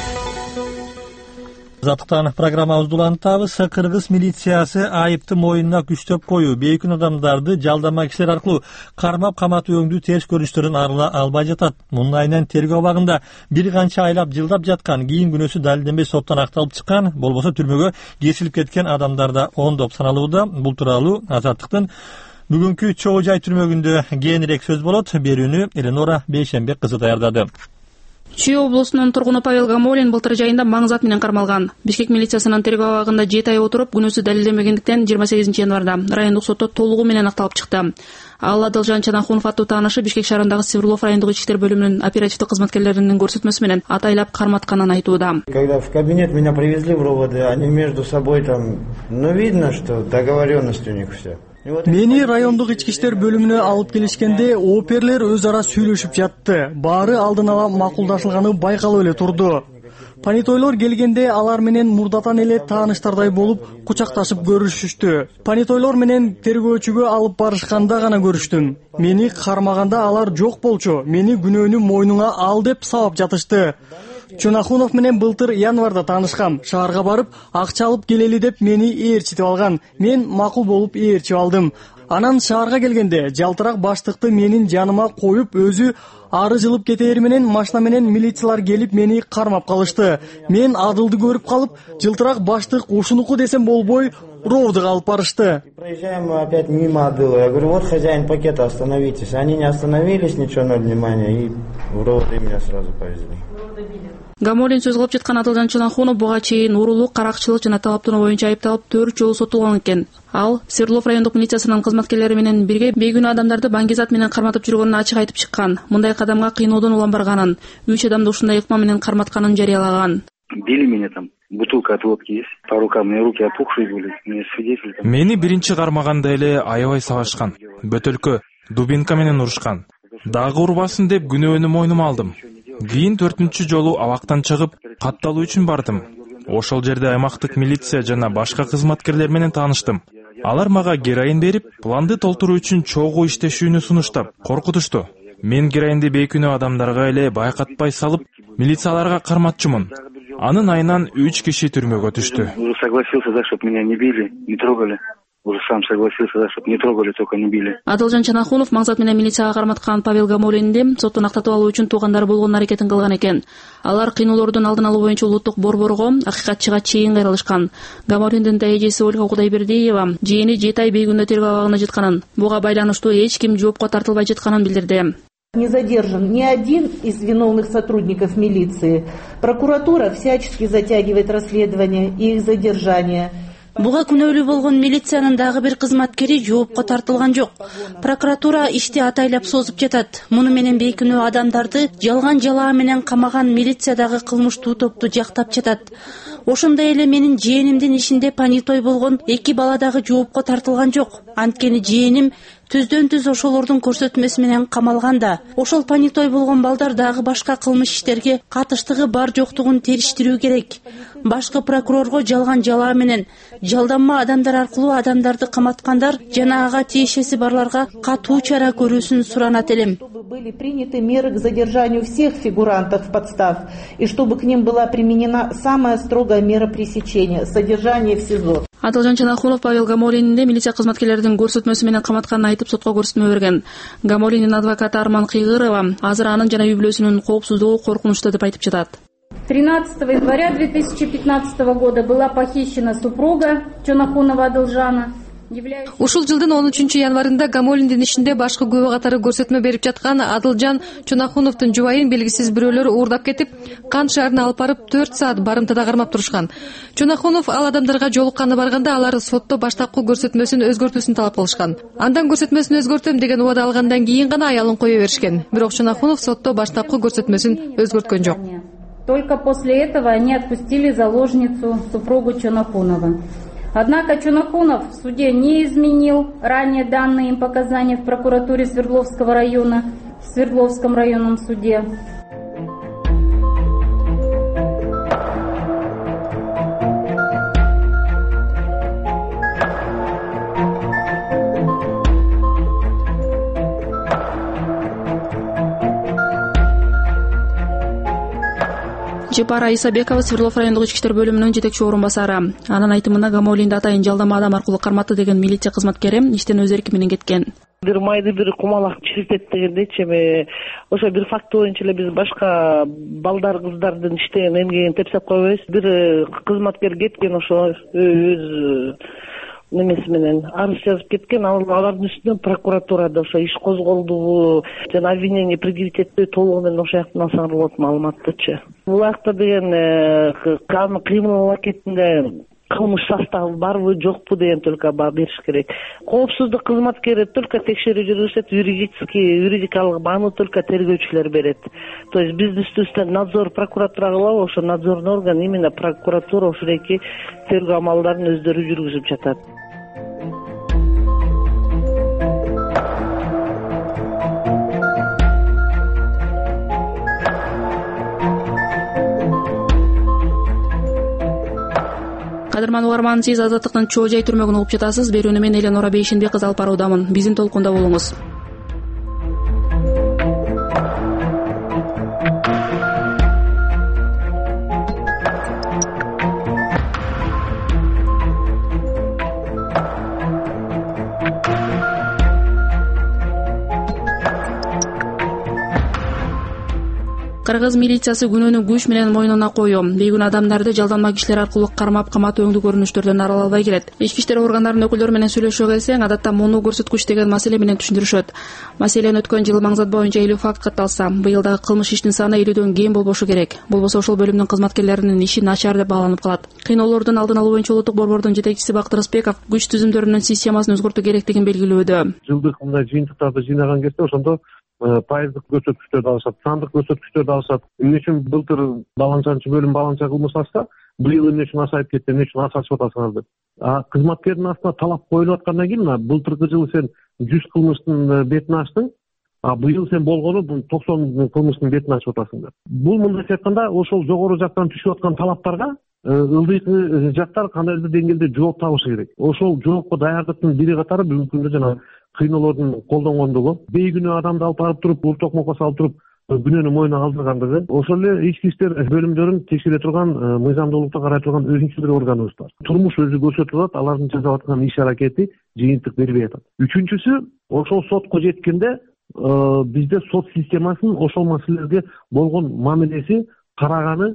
[SPEAKER 17] Азаттыктан программабызды улантабыз. Кыргыз милициясы айыптын мойнуна күчтөп коюу, бейкүнүү адамдарды жалданма кишилер аркылуу кармап каматууңдүү терс көрүнүштөрдөн арыла албай жатат. Мунун айынан тергөө абагында бир канча айлап жылдап жаткан, кийин күнөөсү далилденбей соттон акталып чыккан, болбосо түрмөгө кесилип кеткен адамдар да ондоп саналууда. Бул тууралуу Азаттыктын бүгүнкү чогуу жай түрмөгүндө кеңирээк сөз болот. Берүүнү Эленора Бейшембек кызы даярдады.
[SPEAKER 19] Чүй облусунун тургуну Павел Гамолин былтыр жайында маңзат менен кармалган. Бишкек милициясынын тергөө абагында 7 ай отуруп, күнөөсү далилденбегендиктен 28 январда райондук сотто толугу менен акталып чыкты. Ал Адылжан Чанахунов аттуу таанышы Бишкек шаарындагы Свердлов райондук ички иштер бөлүмүнүн оперативдик кызматкерлеринин көрсөтмөсү менен атайлап карматканын айтууда.
[SPEAKER 20] Когда в кабинет меня привезли в РОВД, они между собой там, видно, что договоренность у них вся.
[SPEAKER 5] Мени райондук ички иштер бөлүмүнө алып келишкенде оперлер өз ара сүйлөшүп жатты. Баары алдын ала макулдашылганы байкалып эле турду. Понятойлор келгенде алар менен мурдатан эле тааныштардай болуп кучакташып көрүшүштү. Понятойлор менен тергөөчүгө алып барышканда гана көрүштүм. Мени кармаганда алар жок болчу. Мени күнөөнү мойнуңа ал деп сабап жатышты. Чонахунов менен былтыр январда таанышкам. Шаарга барып, акча алып келели деп мени ээрчитип алган. Мен макул болуп ээрчип алдым. Анан шаарга келгенде жалтырак баштыкты менин жаныма коюп, өзү ары жылып кетээр менен машина менен милициялар келип мени кармап калышты. Мен адылды көрүп калып, жылтырак баштык ушунуку десем болбой, ровдуга алып барышты.
[SPEAKER 20] Проезжаем опять мимо Адыла. Я говорю, вот хозяин пакета, остановитесь. Они не остановились, ничего, ноль внимания, и в РОВД меня сразу повезли.
[SPEAKER 19] Гамолин сөз кылып жаткан Адылжан Чанахунов буга чейин уруулук, каракчылык жана талаптануу боюнча айыпталып 4 жолу соттолгон экен. Ал Свердлов райондук милициясынын кызматкерлери менен бирге бейкүнүү адамдарды баңгизат менен карматып жүргөнүн ачык айтып чыккан. Мындай кадамга кыйноодон улам барганын, 3 адамды ушундай ыкма менен карматканын жарыялаган.
[SPEAKER 21] Били меня там, бутылка от водки есть, по рукам, мне руки опухшие были, мне свидетель там.
[SPEAKER 22] Мени биринчи кармаганда эле аябай сабашкан, бөтөлкө, дубинка менен урушкан. Дагы урбасын деп күнөөнү мойнума алдым. Кийин 4-чү жолу абактан чыгып, катталуу үчүн бардым. Ошол жерде аймактык милиция жана башка кызматкерлер менен тааныштым. Алар мага героин берип, планды толтуруу үчүн чогуу иштешүүнү сунуштап, коркутушту. Мен героинди бейкүнүү адамдарга эле байкатпай салып, милицияларга карматчумун. Анын айынан 3 киши түрмөгө түштү.
[SPEAKER 21] Уже согласился, да, чтобы меня не били, не трогали. Уже сам согласился, да, чтобы не трогали, только не били.
[SPEAKER 19] Адылжан Чанахунов маңзат менен милицияга карматкан Павел Гамолинди соттон актатып алуу үчүн туугандары болгон аракетин кылган экен. Алар кыйноолордун алдын алуу боюнча улуттук борборго акыйкатчыга чейин кайрылышкан. Гамолиндин да эжеси Ольга Кудайбердиева жээни 7 ай бейкүнөө тергөө абагында жатканын, буга байланыштуу эч ким жоопко тартылбай жатканын билдирди.
[SPEAKER 23] Не задержан ни один из виновных сотрудников милиции. Прокуратура всячески затягивает расследование и их задержание.
[SPEAKER 2] Буга күнөөлүү болгон милициянын дагы бир кызматкери жоопко тартылган жок. Прокуратура ишти атайлап созуп жатат. Муну менен бейкүнөө адамдарды жалган жалаа менен камаган милициядагы кылмыштуу топту жактап жатат. Ошондой эле менин жээнимдин ишинде понитой болгон 2 бала дагы жоопко тартылган жок. Анткени жээним түздөн түз ошолордун көрсөтмөсү менен камалган да. Ошол понитой болгон балдар дагы башка кылмыш иштерге катыштыгы бар жоктугун териштирүү керек. Башкы прокурорго жалган жалаа менен жалданма адамдар аркылуу адамдарды каматкандар жана ага тиешеси барларга катуу чара көрүүсүн суранат элем.
[SPEAKER 23] Были приняты меры к задержанию всех фигурантов подстав и чтобы к ним была применена самая строгая мера пресечения — содержание в СИЗО.
[SPEAKER 19] Адылжан Чонохунов Павел Гамолинди милиция кызматкерлеринин көрсөтмөсү менен каматканын айтып сотко көрсөтмө берген. Гамолиндин адвокаты Арман Кыйгырова азыр анын жана үй бүлөсүнүн коопсуздугу коркунучта деп айтып жатат.
[SPEAKER 6] 13 января 2015 года была похищена супруга Чонохунова Адылжана.
[SPEAKER 1] Ушул жылдын 13 январында Гамолиндин ишинде башкы күбө катары көрсөтмө берип жаткан Адылжан Чонохуновдун жубайын белгисиз бирөөлөр уурдап кетип, Кан шаарына алып барып 4 саат барымтада кармап турушкан. Чонохунов ал адамдарга жолукканы барганда алар сотто баштапкы көрсөтмөсүн өзгөртүүсүн талап кылышкан. Андан көрсөтмөсүн өзгөртөм деген убада алгандан кийин гана аялын кое беришкен. Бирок Чонохунов сотто баштапкы көрсөтмөсүн өзгөрткөн жок.
[SPEAKER 6] Только после этого они отпустили заложницу, супругу Чонохунова. Однако Чонохунов в суде не изменил ранее данные им показания в прокуратуре Свердловского района, в Свердловском районном суде.
[SPEAKER 19] Жепара Исабекова Свердлов райондук ички иштер бөлүмүнүн жетекчи орун басары. Анын айтымына Гамолинди атайын жалдама адам аркылуу карматты деген милиция кызматкери иштен өз эрки менен кеткен.
[SPEAKER 7] Бир майды бир кумалак чиртет дегендейчи, эми ошо бир факт боюнча эле биз башка балдар кыздардын иштен эмгегин тепсеп койбойбуз. Бир кызматкер кеткен, ошо өз немеси менен арыз жазып кеткен. Алардын үстүнөн прокуратурада ошо иш козголду, жана обвинение предъявить этпей толугу менен ошол жактан алсаңар болот маалыматтычы. Бул жакта деген кыймыл аракетинде кылмыш составы барбы жокпу деген только баа бериш керек. Коопсуздук кызматкери только текшерүү жүргүзөт, юридикалык бааны только тергөөчүлөр берет. То есть биздин үстүбүздөн надзор прокуратура кылабы, ошо надзорный орган именно прокуратура ошол эки тергөө амалдарын өздөрү жүргүзүп жатат.
[SPEAKER 19] Кадырман угарман, сиз Азаттыктын чоо жай түрмөгүн угуп жатасыз. Берүүнү мен Эленора Бейшенбек кызы алып баруудамын. Биздин толкунда болуңуз. Кыргыз милициясы күнөөнү күч менен мойнуна коюу, бейгүнөө адамдарды жалданма кишилер аркылуу кармап каматуу өңдүү көрүнүштөрдөн арыла албай келет. Ички иштер органдарынын өкүлдөрү менен сүйлөшүүгө келсең, адатта муну көрсөткүч деген маселе менен түшүндүрүшөт. Маселен өткөн жылы маңзат боюнча 50 факт катталса, быйыл дагы кылмыш иштин саны 50дөн кем болбошу керек. Болбосо ошол бөлүмдүн кызматкерлеринин иши начар деп бааланып калат. Кыйноолордун алдын алуу боюнча улуттук борбордун жетекчиси Бактыр Ысбеков күч түзүмдөрүнүн системасын өзгөртүү керектигин белгилөөдө.
[SPEAKER 18] Жылдык мындай жыйынтыктарды жыйнаган кезде ошондо пайыздык көрсөткүчтөрдү алышат, сандык көрсөткүчтөрдү алышат. Эмне үчүн былтыр баланчанчы бөлүм баланча кылмыш ачса, быйыл эмне үчүн азайып кетти, эмне үчүн аз ачып атасыңар деп. Кызматкердин астына талап коюлуп аткандан кийин былтыркы жылы сен 100 кылмыштын бетин ачтың, быйыл сен болгону 90 кылмыштын бетин ачып атасың деп. Бул мындайча айтканда ошол жогору жактан түшүп аткан талаптарга ылдыйкы жактар кандайдыр деңгээлде жооп табышы керек. Ошол жоопко даярдыктын бири катары бүгүнкү күндө жана кыйноолордун колдонгондугу, бейгүнөө адамды алып барып туруп, ул токмокко салып туруп күнөөнү мойнуна алдыргандыгы, ошол эле ички иштер бөлүмдөрүн текшере турган, мыйзамдуулукту карай турган өзүнчө бир органыбыз бар. Турмуш өзү көрсөтүп атат, алардын жасап аткан иш аракети жыйынтык бербей атат. Үчүнчүсү, ошол сотко жеткенде бизде сот системасынын ошол маселелерге болгон мамилеси, караганы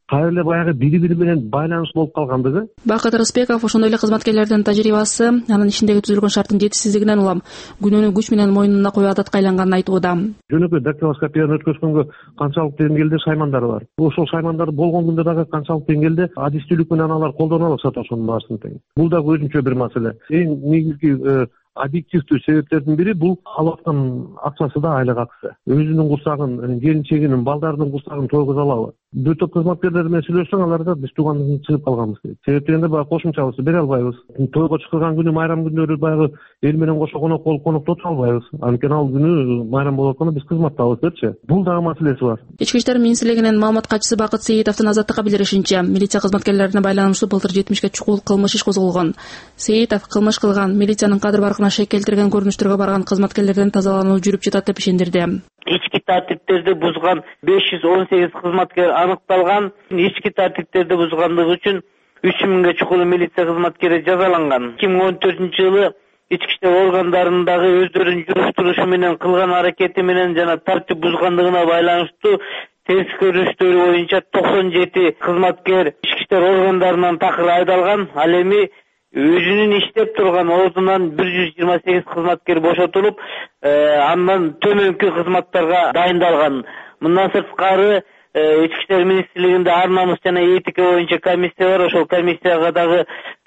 [SPEAKER 18] кайра эле баягы бири бири менен байланыш болуп калгандыгы.
[SPEAKER 19] Бакыт Рыспеков ошондой эле кызматкерлердин тажрыйбасы анын ишиндеги түзүлгөн шарттын жетишсиздигинен улам күнөөнү күч менен мойнуна коюу адатка айланганын айтууда.
[SPEAKER 18] Жөнөкөй дактилоскопияны өткөзгөнгө канчалык деңгээлде шаймандары бар. Ошол шаймандар болгон күндө дагы канчалык деңгээлде адистүүлүк менен алар колдоно алышат, ошонун баарысын тең. Бул дагы өзүнчө бир маселе. Эң негизги объективдүү себептердин бири бул алып аткан акчасы да айлык акысы. Өзүнүн курсагын, келинчегинин, балдарынын курсагын тойгуза алабы? Бир топ кызматкерлер менен сүйлөшсөң, алар да биз туугандыгын чыгып калганбыз дейт. Себеп дегенде баягы кошумчабызды бере албайбыз. Тойго чыккан күнү, майрам күндөрү баягы эл менен кошо конок болуп коноктотуп албайбыз. Анткени ал күнү майрам болуп атканда биз кызматтабыз депчи. Бул дагы маселеси бар.
[SPEAKER 19] Ички иштер министрлигинин маалымат катчысы Бакыт Сейитовдун Азаттыкка билдиришинче, милиция кызматкерлерине байланыштуу былтыр 70ке чукул кылмыш иш козголгон. Сейитов кылмыш кылган, милициянын кадыр баркына шек келтирген көрүнүштөргө барган кызматкерлерден тазалануу жүрүп жатат деп ишендирди.
[SPEAKER 4] Ички тартиптерди бузган 518 кызматкер аныкталган. Ички тартиптерди бузгандыгы үчүн 3000ге чукул милиция кызматкери жазаланган. 2014-жылы ички иштер органдарындагы өздөрүнүн журуштурушу менен кылган аракети менен жана тартип бузгандыгына байланыштуу терс көрүнүштөрү боюнча 97 кызматкер ички иштер органдарынан такыр айдалган. Ал эми өзүнүн иштеп турган ордунан 128 кызматкер бошотулуп, андан төмөнкү кызматтарга дайындалган. Мындан сырткары ички иштер министрлигинде ар намыс жана этика боюнча комиссия бар. Ошол комиссияга дагы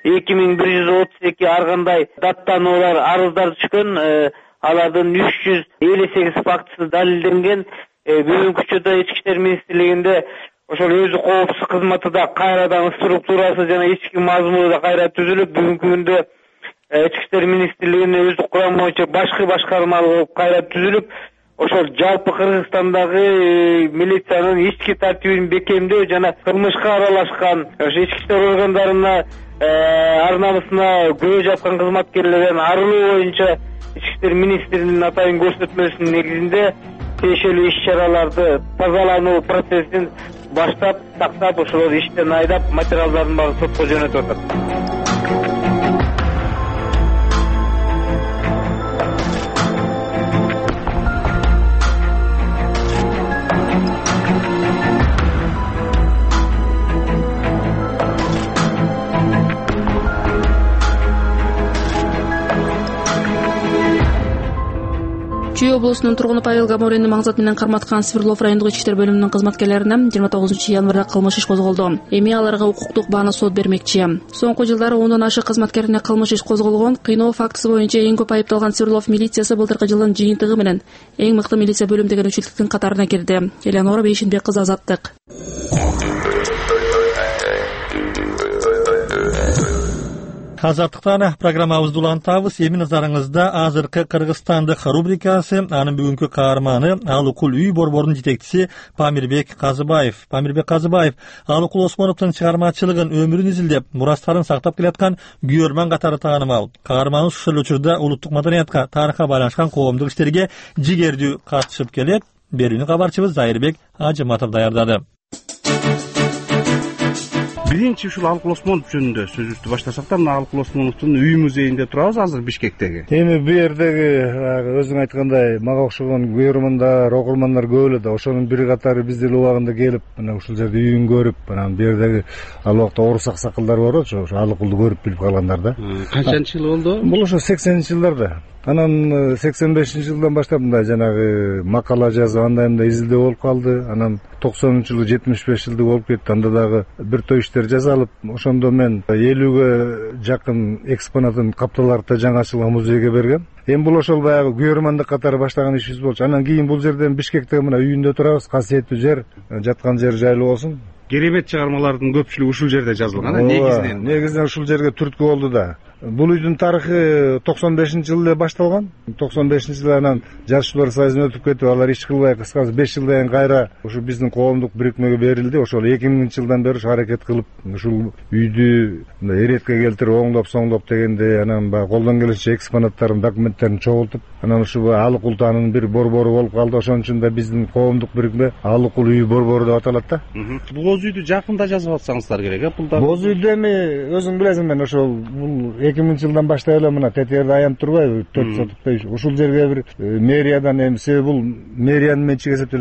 [SPEAKER 4] 2132 ар кандай даттануулар, арыздар түшкөн. Алардын 358 фактысы далилденген. Бүгүнкү учурда ички иштер министрлигинде ошол өзү коопсуз кызматы да кайрадан структурасы жана ички мазмуну да кайра түзүлүп, бүгүнкү күндө ички иштер министрлигинин өзү курамы боюнча башкы башкармалык болуп кайра түзүлүп, ошол жалпы Кыргызстандагы милициянын ички тартибин бекемдөө жана кылмышка аралашкан, ошо ички иштер органдарына ар намысына күбө жапкан кызматкерлерден арылуу боюнча ички иштер министринин атайын көрсөтмөсүнүн негизинде тиешелүү иш-чараларды тазалануу процессин баштап, тактап, ошолорду иштен айдап, материалдардын баарын сотко жөнөтүп атат.
[SPEAKER 19] Чүй облусунун тургуну Павел Гаморинди маңзат менен карматкан Свердлов райондук ички иштер бөлүмүнүн кызматкерлерине 29-январда кылмыш иш козголду. Эми аларга укуктук бааны сот бермекчи. Соңку жылдары 10дон ашык кызматкерине кылмыш иш козголгон. Кыйноо фактысы боюнча эң көп айыпталган Свердлов милициясы былтыркы жылдын жыйынтыгы менен эң мыкты милиция бөлүм деген үчүлүктүн катарына кирди. Элеонора Бейшинбек кызы, Азаттык.
[SPEAKER 17] Азаттыктан программабызды улантабыз. Эми назарыңызда азыркы Кыргызстандык рубрикасы. Анын бүгүнкү каарманы Алыкул үй борборунун жетекчиси Памирбек Казыбаев. Памирбек Казыбаев Алыкул Осмоновдун чыгармачылыгын, өмүрүн изилдеп, мурастарын сактап келаткан күйөрман катары таанымал. Каарманыбыз ушул учурда улуттук маданиятка, тарыхка байланышкан коомдук иштерге жигердүү катышып келет. Берүүнү кабарчыбыз Зайырбек Ажыматов даярдады.
[SPEAKER 8] Биринчи ушул Алыкул Осмонов жөнүндө сөзүбүздү баштасак да, мына Алыкул Осмоновдун үй музейинде турабыз азыр Бишкектеги.
[SPEAKER 10] Эми бу жердеги өзүң айткандай мага окшогон көрөрмандар, окурмандар көп эле да. Ошонун бир катары биз деле убагында келип, мына ушул жерде үйүн көрүп, анан бу жердеги ал убакта орус аксакалдар бар ошо Алыкулду көрүп билип калгандар да.
[SPEAKER 8] Канчанчы жыл болду?
[SPEAKER 10] Бул ошо 80-жылдарда. Анан 85-жылдан баштап мындай жанагы макала жазып, андай изилдөө болуп калды. Анан 90-жылы 75 жылдык болуп кетти. Анда дагы бир топ иштер жазалып, ошондо мен 50ге жакын экспонатын капталарда жаңы ачылган музейге берген. Эми бул ошол баягы күйөрмандык катары баштаган ишибиз болчу. Анан кийин бул жерден Бишкектеги мына үйүндө турабыз. Касиеттүү жер, жаткан жер жайлуу болсун.
[SPEAKER 8] Керемет чыгармалардын көпчүлүгү ушул жерде жазылган, негизинен.
[SPEAKER 10] Негизинен ушул жерге түрткү болду да. Бул үйдүн тарыхы 95-жылы эле башталган. 95-жылы анан жазуучулар союзуна өтүп кетип, алар иш кылбай кыскасы 5 жылдан кийин кайра ушу биздин коомдук бирикмеге берилди. Ошол 2000-жылдан бери аракет кылып ушул үйдү эретке келтирип, оңдоп, соңдоп дегенде анан баягы колдон келишинче экспонаттарын, документтерин чогултуп, анан ушу Алыкул таанын бир борбору болуп калды. Ошон үчүн да биздин коомдук бирикме Алыкул үй борбору деп аталат да.
[SPEAKER 8] Боз үйдү жакында жазып атсаңыздар керек, бул да.
[SPEAKER 10] Боз үйдү эми өзүң билесиң, мен ошол бул 2000-жылдан баштап эле мына тетерди аянып турбайбы, 4 сотукта ушул жерге бир мэриядан, эми себеби бул мэриянын менчиги эсептелет да.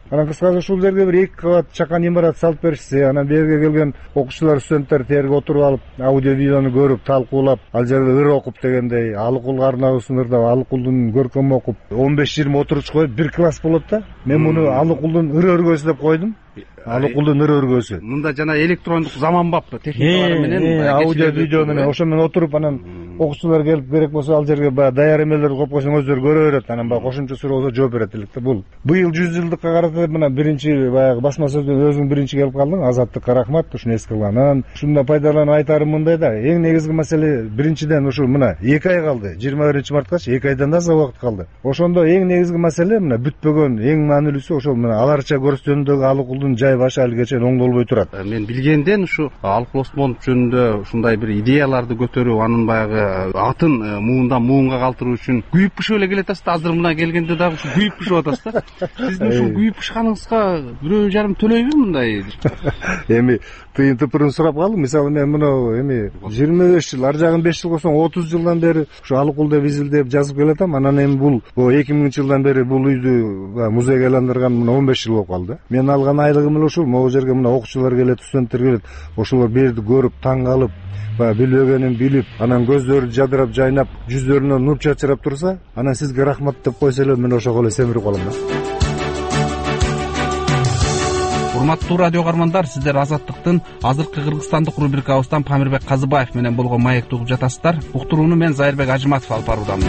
[SPEAKER 10] анан кыскасы ушул жерге бир 2 кабат чакан имарат салып беришсе, анан берге келген окуучулар, студенттер терге отуруп алып, аудио видеону көрүп, талкуулап, ал жерде ыр окуп дегендей, Алыкул карнабысын ырдап, Алыкулдун көркөм окуп, 15-20 отуруч коюп, бир класс болот да. Мен муну Алыкулдун ыр өргөсү деп койдум. Алыкулдун ыр өргөсү.
[SPEAKER 8] Мында жана электрондук заманбаппы техникалар менен
[SPEAKER 10] аудио видео менен ошо менен отуруп, анан окуучулар келип керек болсо ал жерге баягы даяр эмелерди коюп койсоң өздөрү көрө берет, анан баягы кошумча суроо болсо жооп берет элек да. Бул быйыл 100 жылдыкка карата мына биринчи баягы басма сөздөн өзүң биринчи келип калдың. Азаттыкка рахмат ушуну эске алган. Анан ушунда пайдаланып айтарым мындай да, эң негизги маселе биринчиден ушу мына 2 ай калды. 21-мартка 2 айдан да аз убакыт калды. Ошондо эң негизги маселе мына бүтпөгөн, эң маанилүүсү ошол мына аларча көрсөтүүндөгү Алыкулдун жай башы алга чейин оңдолбой турат.
[SPEAKER 8] Мен билгенден ушу Алыкул Осмонов жөнүндө ушундай бир идеяларды көтөрүп, анын баягы атын муундан муунга калтыруу үчүн күйүп пышып эле келатасыз да. Азыр мына келгенде дагы ушу күйүп пышып атасыз да. Сиздин ушул күйүп пышканыңызга 1,5 төлөйбү мындай?
[SPEAKER 10] Эми тыйын тыпырын сурап калдым. Мисалы мен мына эми 25 жыл, ар жагын 5 жыл койсоң 30 жылдан бери ушу Алыкул деп изилдеп жазып келатам. Анан эми бул 2000-жылдан бери бул үйдү музейге айландырган мына 15 жыл болуп калды. Мен алган айлыгым эле ушул. Могу жерге мына окуучулар келет, студенттер келет. Ошолор берди көрүп, таң калып, билбегенин билип, анан көздөрү жадырап, жайнап, жүздөрүнөн нур чачырап турса, анан сизге рахмат деп койсо эле мен ошого эле семирип калам да.
[SPEAKER 8] Урматтуу радио каармандар, сиздер Азаттыктын азыркы кыргызстандык рубрикабыздан Памирбек Казыбаев менен болгон маекти угуп жатасыздар. Уктурууну мен Зайырбек Ажыматов алып баруудамын.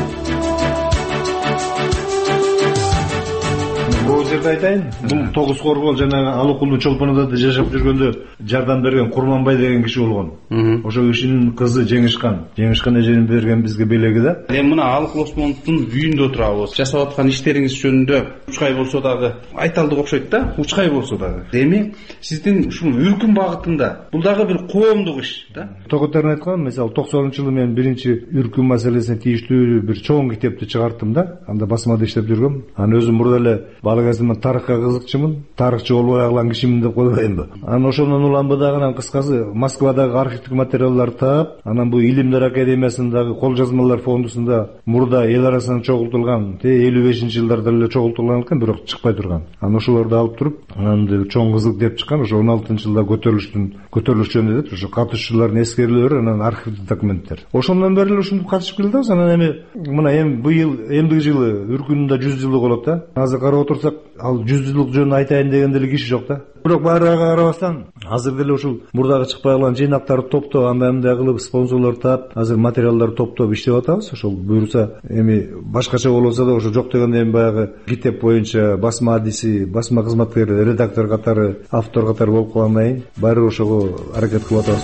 [SPEAKER 10] Бул жерде айтайын, бул Тогуз Коргол жана Алыкулдун чолпонунда жашап жүргөндө жардам берген Курманбай деген киши болгон. Ошо кишинин кызы Жеңишкан эженин берген бизге белеги да.
[SPEAKER 8] Эми мына Алыкул Осмоновдун үйүндө турабыз. Жасап аткан иштериңиз жөнүндө учкай болсо дагы айталдык окшойт да, учкай болсо дагы. Эми сиздин ушул өркүн багытында бул дагы бир коомдук иш да.
[SPEAKER 10] Токотерин айткан, мисалы 90-жылы мен биринчи үркүн маселесине тийиштүү бир чоң китепти чыгарттым да. Анда басмада иштеп жүргөм. Анан өзүм мурда эле бала кезимден тарыхка кызыкчумун, тарыхчы болбой калган кишимин деп койбоймунбу. Анан ошондон уланбы дагы анан кыскасы Москвадагы архивдик материалдарды таап, анан бу Илимдер академиясындагы кол жазмалар фондусунда мурда эл арасынан чогултулган 55-жылдарда эле чогултулган экен, бирок чыкпай турган. Анан ошолорду алып туруп, анан чоң кызык деп чыккан. Ошо 16-жылда көтөрүлүш жөнүндө деп, ошо катышуучулардын эскерүүлөрү, анан архивдик документтер. Ошондон бери эле ушинтип катышып келдибиз. Анан эми мына эми быйыл эмдиги жылы үркүндө 100 жылы болот да. Азыр карап отурсак, ал 100 жылдык жөнүндө айтайын дегенде эле киши жок да. Бирок баарыга карабастан азыр деле ушул мурдагы чыкпай калган жыйнактарды топтоп, андай кылып спонсорлор таап, азыр материалдарды топтоп иштеп атабыз. Ошол буюрса эми башкача болбосо да ошо жок дегенде эми баягы китеп боюнча басма адиси, басма кызматкери, редактор катары, автор катары болуп калгандан кийин баары ошого аракет кылып атабыз.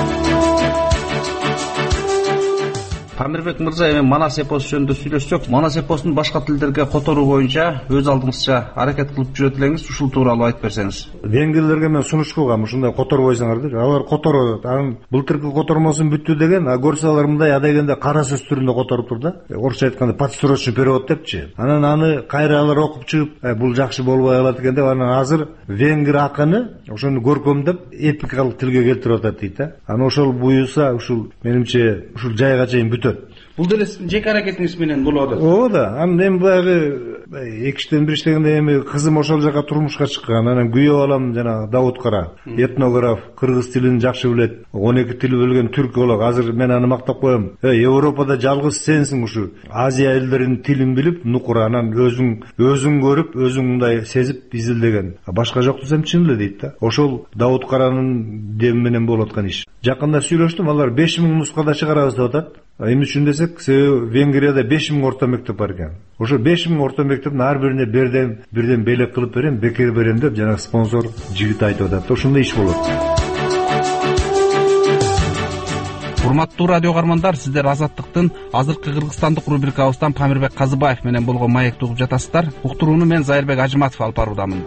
[SPEAKER 8] Памирбек мырза, эми Манас эпосу жөнүндө сүйлөшсөк, Манас эпосун башка тилдерге которуу боюнча өз алдыңызча аракет кылып жүрөт элеңиз, ушул тууралуу айтып берсеңиз.
[SPEAKER 10] Венгрлерге мен сунуш кылгам, ушундай которбойсуңар деп. Алар которот. Анын былтыркы котормосун бүттү деген, көрсө алар мындай адегенде кара сөз түрүндө которуп тур да. Орусча айтканда подстрочный перевод депчи. Анан аны кайра алар окуп чыгып, бул жакшы болбой калат экен деп, анан азыр венгр акыны ошону көркөмдөп эпикалык тилге келтирип атат дейт да. Анан ошол буюрса, ушул менимче ушул жайга чейин бүтөт.
[SPEAKER 8] Бул деле сиздин жеке аракетиңиз менен болуп атат.
[SPEAKER 10] Ооба да. Анан эми баягы экиштен бир иштегенде эми кызым ошол жака турмушка чыккан. Анан күйөө балам жана Давут Кара, этнограф, кыргыз тилин жакшы билет. 12 тил билген түрколог. Азыр мен аны мактап коем. Европада жалгыз сенсиң ушу Азия элдеринин тилин билип, нукура, анан өзүң көрүп, өзүң мындай сезип изилдеген. Башка жок десем чын эле дейт да. Ошол Давут Каранын деми менен болуп аткан иш. Жакында сүйлөштүм, алар 5000 нускада чыгарабыз деп атат. Эмне үчүн десек, себеби Венгрияда 5000 орто мектеп бар экен. Ошо 5000 орто мектептин ар бирине бирден белек кылып берем, бекер берем деп жана спонсор жигит айтып атат. Ошондой иш болот.
[SPEAKER 8] Урматтуу радио каармандар, сиздер Азаттыктын азыркы кыргызстандык рубрикабыздан Памирбек Казыбаев менен болгон маекти угуп жатасыздар. Уктурууну мен Зайырбек Ажыматов алып баруудамын.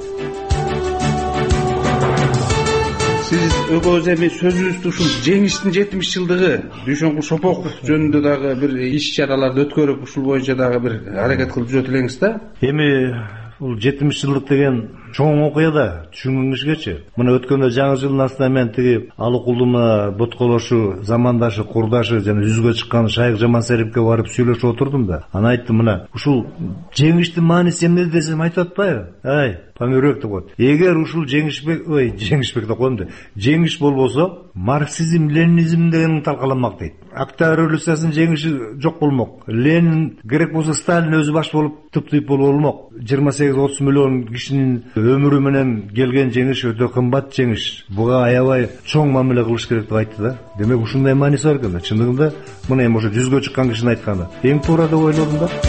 [SPEAKER 8] Сиз экөөбүз эми сөзүбүздү ушул жеңиштин 70-жылдыгы Дүйшөнкул Шопоков жөнүндө дагы бир иш чараларды өткөрүп, ушул боюнча дагы бир аракет кылып жүрөт элеңиз да.
[SPEAKER 10] Эми бул 70 деген чоң окуя да, түшүнгүңүзгечи. Мына өткөндө жаңы жылдын астынан мен тиги Алыкулдуна ботколошу, замандашы, курдашы жана жүзгө чыккан Шайык Жамансариповке барып сүйлөшүп отурдум да. Ана айттым, мына ушул жеңиштин мааниси эмне десем айтып атпайбы? Памирбек деп коет. Эгер ушул жеңишбек деп коем да. Жеңиш болбосо, марксизм, ленинизм дегенин талкаламак дейт. Октябрь революциясынын жеңиши жок болмок. Ленин керек болсо Сталин өзү баш болуп тыптыйып болмок. 28-30 миллион кишинин өмүрү менен келген жеңиш өтө кымбат жеңиш. Буга аябай чоң мамиле кылыш керек деп айтты да. Демек ушундай мааниси бар экен да. Чындыгында мына эми ошо жүзгө чыккан кишинин айтканы эң туура деп ойлодум да.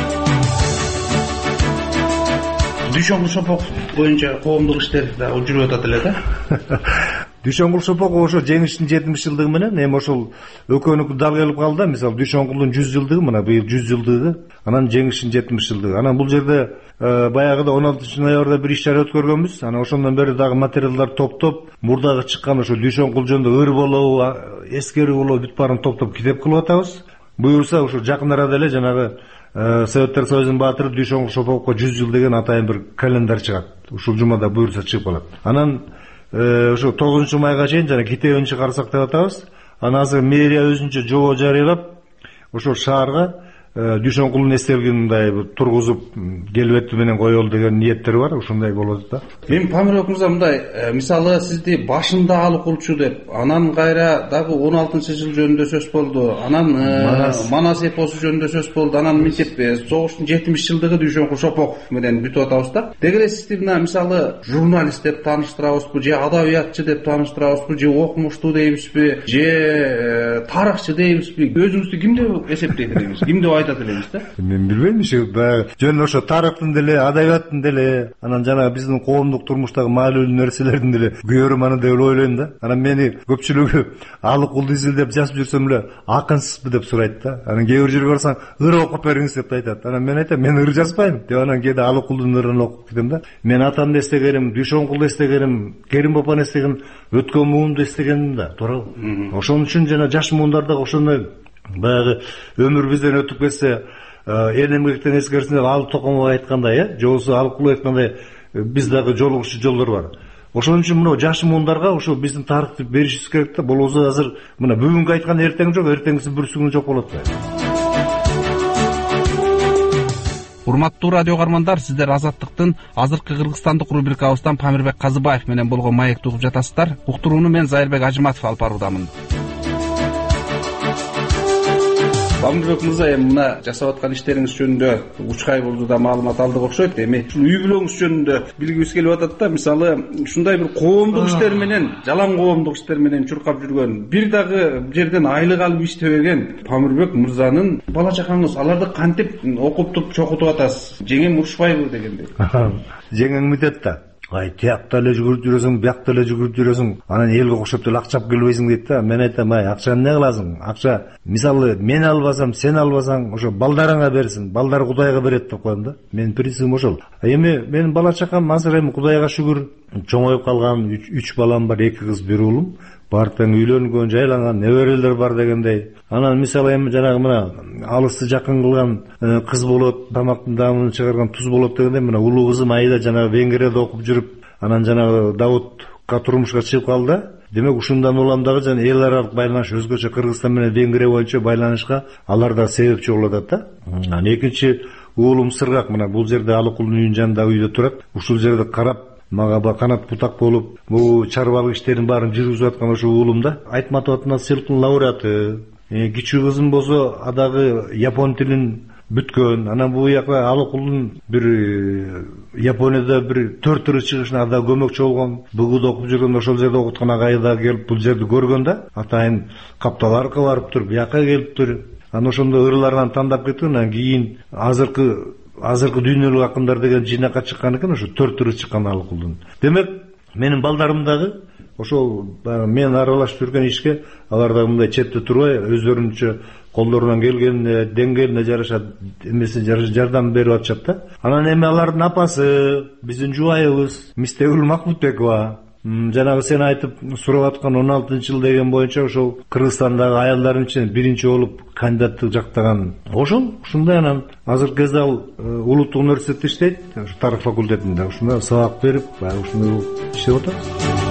[SPEAKER 8] Дүйшөнгүл Шопок боюнча коомдук иштер дагы жүрүп атат эле да.
[SPEAKER 10] Дүйшөнгүл Шопок ошо жеңиштин 70 жылдыгы менен эми ошол экөөнүкү дал келип калды да. Мисалы Дүйшөнгүлдүн 100 жылдыгы, мына быйыл 100 жылдыгы, анан жеңиштин 70 жылдыгы. Анан бул жерде баягыда 16-ноябрда бир иш-чара өткөргөнбүз. Анан ошондон бери дагы материалдар топтоп, мурдагы чыккан ошо Дүйшөнгүл жөнүндө ыр болобу, эскерүү болобу бүт баарын топтоп китеп кылып атабыз. Буюрса ошо жакын арада эле жанагы Советтер Союзунун баатыры Дүйшөнгүл Шопокко 100 жыл деген атайын бир календарь чыгат. Ушул жумада буюрса чыгып калат. Анан ошо 9 майга чейин жана китебин чыгарсак деп атабыз. Анан азыр мэрия өзүнчө жобо жарыялап, ошол шаарга Дүйшөнгүлдүн эстелигин мындай тургузуп келбети менен коелу деген ниеттер бар. Ушундай болот да.
[SPEAKER 8] Эми Памирбек мырза, мындай мисалы сизди башында Алыкулчу деп, анан кайра дагы 16-жыл жөнүндө сөз болду, анан Манас эпосу жөнүндө сөз болду, анан мынтип согуштун 70 жылдыгы Дүйшөнгүл Шопок менен бүтүп атабыз да. Деги эле сизди мына мисалы журналист деп тааныштырабызбы, же адабиятчы деп тааныштырабызбы, же окумуштуу дейбизби, же тарыхчы дейбизби? Өзүңүздү ким деп эсептейт элеңиз? Ким деп айтат элеңиз да?
[SPEAKER 10] Мен билбейм, жөн ошо тарыхтын деле, адабияттын деле, анан жана биздин коомдук турмуштагы маанилүү нерселердин деле күйөрманы деп ойлойм да. Анан мени көпчүлүгү Алыкулду изилдеп жазып жүрсөм эле акынсызбы деп сурайт да. Анан кээ бир жерге барсаң, ыр окуп бериңиз деп айтат. Анан мен айтам, мен ыр жазбайм деп, анан кээде Алыкулдун ырын окуп кетем да. Мен атамды эстегеним, Дүйшөнгүлдү эстегеним, Керим Бапаны эстегеним, өткөн муунду эстегеним да, туурабы? Ошон үчүн жана жаш муундар дагы ошондой баягы өмүр бизден өтүп кетсе, эл эмгектен эскерсин деп Ал Токомов айткандай, же болбосо Алыкул айткандай, биз дагы жолугушуу жолдор бар. Ошон үчүн мына жаш муундарга ошо биздин тарыхты беришибиз керек да. Болбосо азыр мына бүгүнкү айткан эртең жок, эртеңгиси бүрсүгүн жок болот да.
[SPEAKER 8] Урматтуу радио каармандар, сиздер Азаттыктын азыркы кыргызстандык рубрикабыздан Памирбек Казыбаев менен болгон маекти угуп жатасыздар. Уктурууну мен Зайырбек Ажыматов алып баруудамын. Памирбек мырза, эми мына жасап аткан иштериңиз жөнүндө учкай болду да маалымат алдык окшойт. Эми ушул үй бүлөңүз жөнүндө билгибиз келип атат да. Мисалы, ушундай бир коомдук иштер менен, жалаң коомдук иштер менен чуркап жүргөн, бир дагы жерден айлык алып иштебеген Памирбек мырзанын бала чакаңыз, аларды кантип окутуп, чокутуп атасыз? Жеңем урушпайбы дегендей.
[SPEAKER 10] Жеңең митет да. Тиякта эле жүгүрүп жүрөсүң, биякта эле жүгүрүп жүрөсүң, анан элге окшоп деле акча алып келбейсиң дейт да. Мен айтам, акчаны эмне кыласың? Акча, мисалы, мен албасам, сен албасаң, ошо балдарыңа берсин, балдар Кудайга берет деп коем да. Менин принцибим ошол. Эми менин бала чакам азыр эми Кудайга шүгүр чоңоюп калган, 3 балам бар, 2 кыз, 1 уулум. Бартан үйлөнгөн, жайланган, неберелер бар дегендей. Анан мисалы эми жанагы мына алысты жакын кылган кыз болот, тамактын даамын чыгарган туз болот дегендей, мына улуу кызым Айда жанагы Венгрияда окуп жүрүп, анан жанагы Давудка турмушка чыгып калды. Демек ушундан улам дагы жана эл аралык байланыш, өзгөчө Кыргызстан менен Венгрия боюнча байланышка алар да себепчи болуп атат да. Анан экинчи уулум Сыргак, мына бул жерде Алыкулдун үйүнүн жанында үйдө турат. Ушул жерде карап мага канат бутак болуп, бул чарбалык иштерин баарын жүргүзүп аткан ошо уулум да. Айтматов атынан сыйлыктын лауреаты. Кичүү кызым болсо адагы япон тилин бүткөн. Анан бул жака Алыкулдун бир Японияда бир 4 ыры чыгышына ада көмөкчү болгон. БГУда окуп жүргөн, ошол жерде окуткан агай да келип бул жерди көргөн да. Атайын Капталарга барып туруп, бияка келиптир. Анан ошондо ырлардан тандап кеткен. Анан кийин азыркы дүйнөлүк акындар деген жыйнакка чыккан экен, ошо 4 ыры чыккан Алыкулдун. Демек, менин балдарым дагы ошол мен аралашып жүргөн ишке алар да мындай четте турбай өздөрүнчө колдорунан келген деңгээлине жараша жардам берип атышат да. Анан эми алардын апасы, биздин жубайыбыз Мистегүл Махмутбекова, Жанагы сен айтып сурап аткан 16-жыл деген боюнча ошол Кыргызстандагы аялдардын ичинен биринчи болуп кандидаттык жактаган ушундай анан азыркы кезде ал улуттук университетте иштейт, ушу тарых факультетинде. Ушунда сабак берип, ушундай иштеп атат.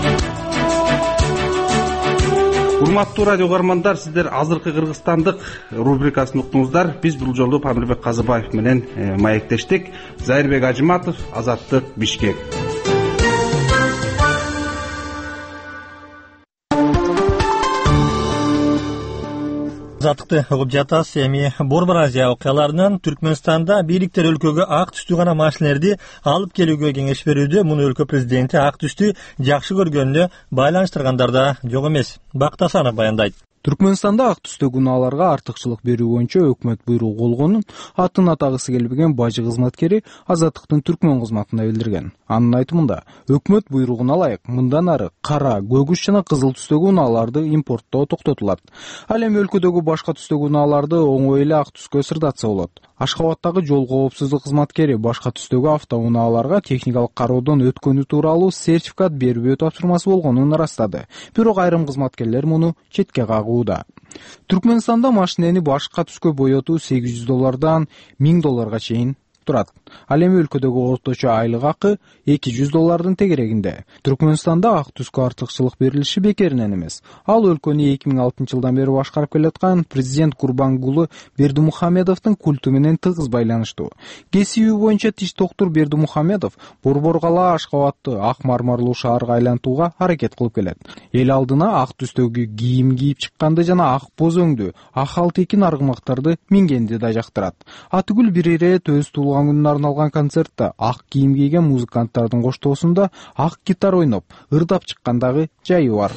[SPEAKER 8] Урматтуу радио угармандар, сиздер азыркы кыргызстандык рубрикасын уктуңуздар. Биз бул жолу Памирбек Казыбаев менен маектештик. Зайырбек Ажыматов, Азаттык, Бишкек.
[SPEAKER 17] Азаттыкты угуп жатасыз. Эми Борбор Азия окуяларынан Түркмөнстанда бийликтер өлкөгө ак түстүү гана машиналерди алып келүүгө кеңеш берүүдө. Муну өлкө президенти ак түстү жакшы көргөнүнө байланыштыргандарда жок эмес. Бакыт Асанов баяндайт.
[SPEAKER 3] Түркмөнстанда ак түстөгү унааларга артыкчылык берүү боюнча өкмөт буйругу болгонун атын атагысы келбеген бажы кызматкери Азаттыктын Түркмөн кызматында билдирген. Анын айтымында, өкмөт буйругуна ылайык мындан ары кара, көгүш жана кызыл түстөгү унааларды импорттоо токтотулат. Ал эми өлкөдөгү башка түстөгү унааларды оңой эле ак түскө сырдатса болот. Ашхабадтагы жол коопсуздук кызматкери башка түстөгү автоунааларга техникалык кароодон өткөнү тууралуу сертификат бербөө тапшырмасы болгонун ырастады. Бирок айрым кызматкерлер муну четке кагууда. Түркмөнстанда машинени башка түскө боетуу $800 $1000 чейин турат. Ал эми өлкөдөгү орточо айлык акы $200 тегерегинде. Түркмөнстанда ак түскө артыкчылык берилиши бекеринен эмес. Ал өлкөнү 2006-жылдан бери башкарып келаткан президент Курбангулы Бердимухамедовдун культу менен тыгыз байланыштуу. Кесиби боюнча тиш доктур Бердимухамедов Борбор кала Ашхабадты ак мармарлуу шаарга айлантууга аракет кылып келет. Эл алдына ак түстөгү кийим кийип чыкканды жана ак боз өңдүү, ак алтекин аргымактарды мингенди да жактырат. Атүгүл бир ирет өз күнүнө арналган концертте ак кийим кийген музыканттардын коштоосунда ак гитара ойноп, ырдап чыккандагы жайы бар.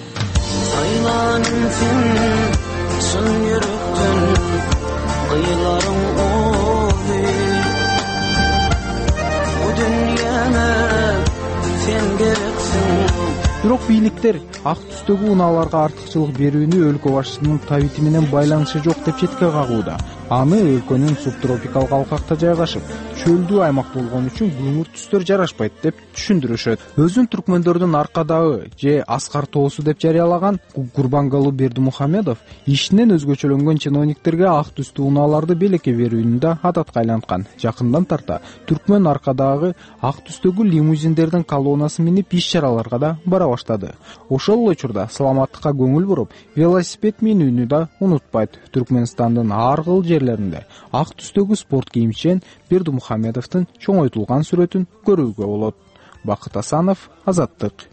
[SPEAKER 3] Бирок бийликтер ак түстөгү унааларга артыкчылык берүүнү өлкө башчысынын табити менен байланышы жок деп четке кагууда. Аны өлкөнүн субтропикалык алкакта жайгашып, чөлдүү аймак болгон үчүн көмүр түстөр жарашпайт деп түшүндүрүшөт. Өзүн түркмөндөрдүн аркадагы же аскар тоосу деп жарыялаган Курбангулы Бердимухамедов ишинен өзгөчөлөнгөн чиновниктерге ак түстүү унааларды белекке берүүнү да адатка айланткан. Жакындан тарта түркмөн аркадагы ак түстөгү лимузиндердин колоннасын минип иш-чараларга да бара баштады. Ошол эле учурда саламаттыкка көңүл буруп, велосипед минүүнү да унутпайт. Түркмөнстандын ар кыл жерлеринде ак түстөгү спорт кийимчен Бердимухамедовдун чоңойтулган сүрөтүн көрүүгө болот. Бакыт Асанов, Азаттык.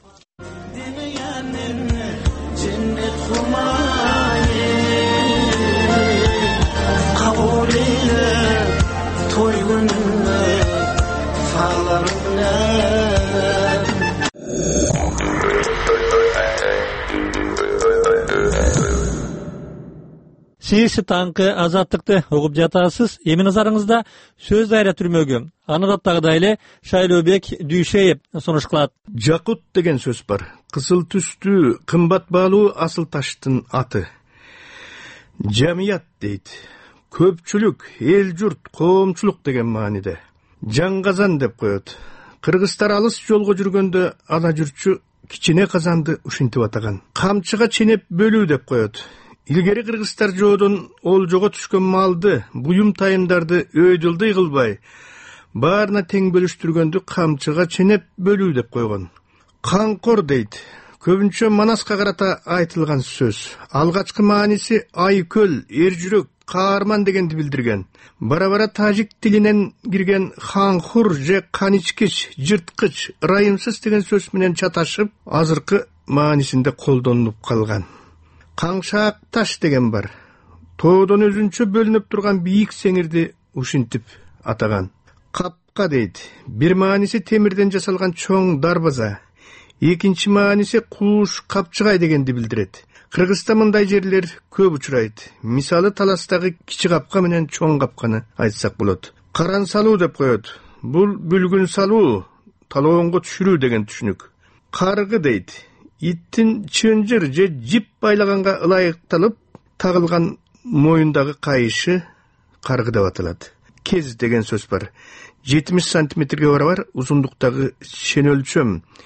[SPEAKER 17] Сиз таңкы Азаттыкты угуп жатасыз. Эми назарыңызда сөз дайра түрмөгү. Аны каттагыдай эле Шайлообек Дүйшеев сунуш кылат.
[SPEAKER 9] Жакут деген сөз бар. Кызыл түстүү, кымбат баалуу асыл таштын аты. Жамият дейт. Көпчүлүк, эл журт, коомчулук деген мааниде. Жаңгазан деп коет. Кыргыздар алыс жолго жүргөндө ала жүрчү кичине казанды ушинтип атаган. Камчыга ченеп бөлүү деп коет. Илгери кыргыздар жоодон олжого түшкөн малды, буюм тайымдарды өйдүлдый кылбай, баарына тең бөлүштүргөндү камчыга ченеп бөлүү деп койгон. Канкор дейт. Көбүнчө Манаска карата айтылган сөз. Алгачкы мааниси айкөл, эр жүрөк, каарман дегенди билдирген. Бара-бара тажик тилинен кирген ханхур же каничкич, жырткыч, ырайымсыз деген сөз менен чаташып, азыркы маанисинде колдонулуп калган. Каңшаак таш деген бар. Тоодон өзүнчө бөлүнүп турган бийик сеңирди ушинтип атаган. Капка дейт. Бир мааниси темирден жасалган чоң дарбаза. Экинчи мааниси кууш, капчыгай дегенди билдирет. Кыргызда мындай жерлер көп учурайт. Мисалы Таластагы кичи капка менен чоң капканы айтсак болот. Каран салуу деп коет. Бул бүлгүн салуу, талоонго түшүрүү деген түшүнүк. Каргы дейт. Иттин чынжыр же жип байлаганга ылайыкталып тагылган моюндагы кайышы каргы деп аталат. Кез деген сөз бар. 70 сантиметрге барабар узундуктагы шен өлчөм.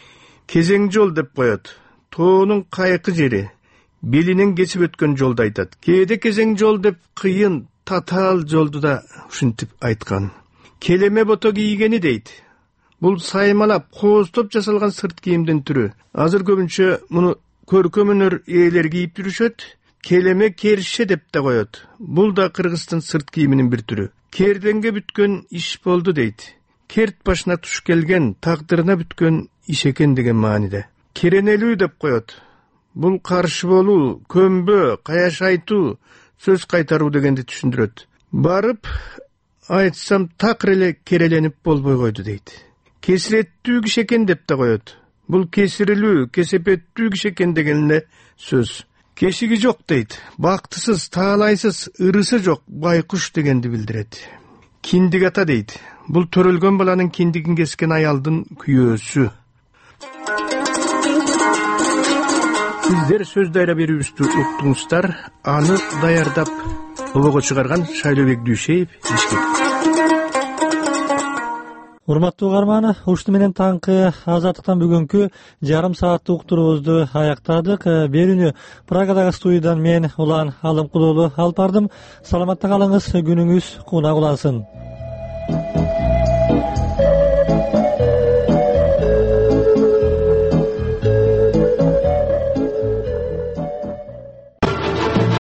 [SPEAKER 9] кезең жол деп коет. Тоонун кайкы жери, белинен кесип өткөн жолду айтат. Кээде кезең жол деп кыйын, татаал жолду да ушинтип айткан. Келеме бото кийгени дейт. Бул саймалап, кооздоп жасалган сырт кийимдин түрү. Азыр көбүнчө муну көркөм өнөр ээлери кийип жүрүшөт. Келеме керше деп да коет. Бул да Кыргыздын сырт кийиминин бир түрү. Керденге бүткөн иш болду дейт. Керт башына туш келген, тагдырына бүткөн иш экен деген мааниде. Керенелүү деп коет. Бул каршы болуу, көмбө, каяш айтуу, сөз кайтаруу дегенди түшүндүрөт. Барып айтсам такыр эле кереленип болбой койду дейт. Кесиреттүү киши экен деп да коет. Бул кесирилүү, кесепеттүү киши экен деген эле сөз. Кешиги жок дейт. Бактысыз, таалайсыз, ырысы жок, байкуш дегенди билдирет. Киндик ата дейт. Бул төрөлгөн баланын киндигин кескен аялдын күйөөсү. Сиздер сөз дайра берүүбүздү уктуңуздар. Аны даярдап обого чыгарган Шайлообек Дүйшеев, Бишкек.
[SPEAKER 17] Урматтуу угарман, ушуну менен таңкы Азаттыктан бүгүнкү жарым сааттык уктуруубузду аяктадык. Берүүнү Праgadагы студиядан мен Улан Алымкулуулу алып бардым. Саламатта калыңыз, күнүңүз кунак улансын.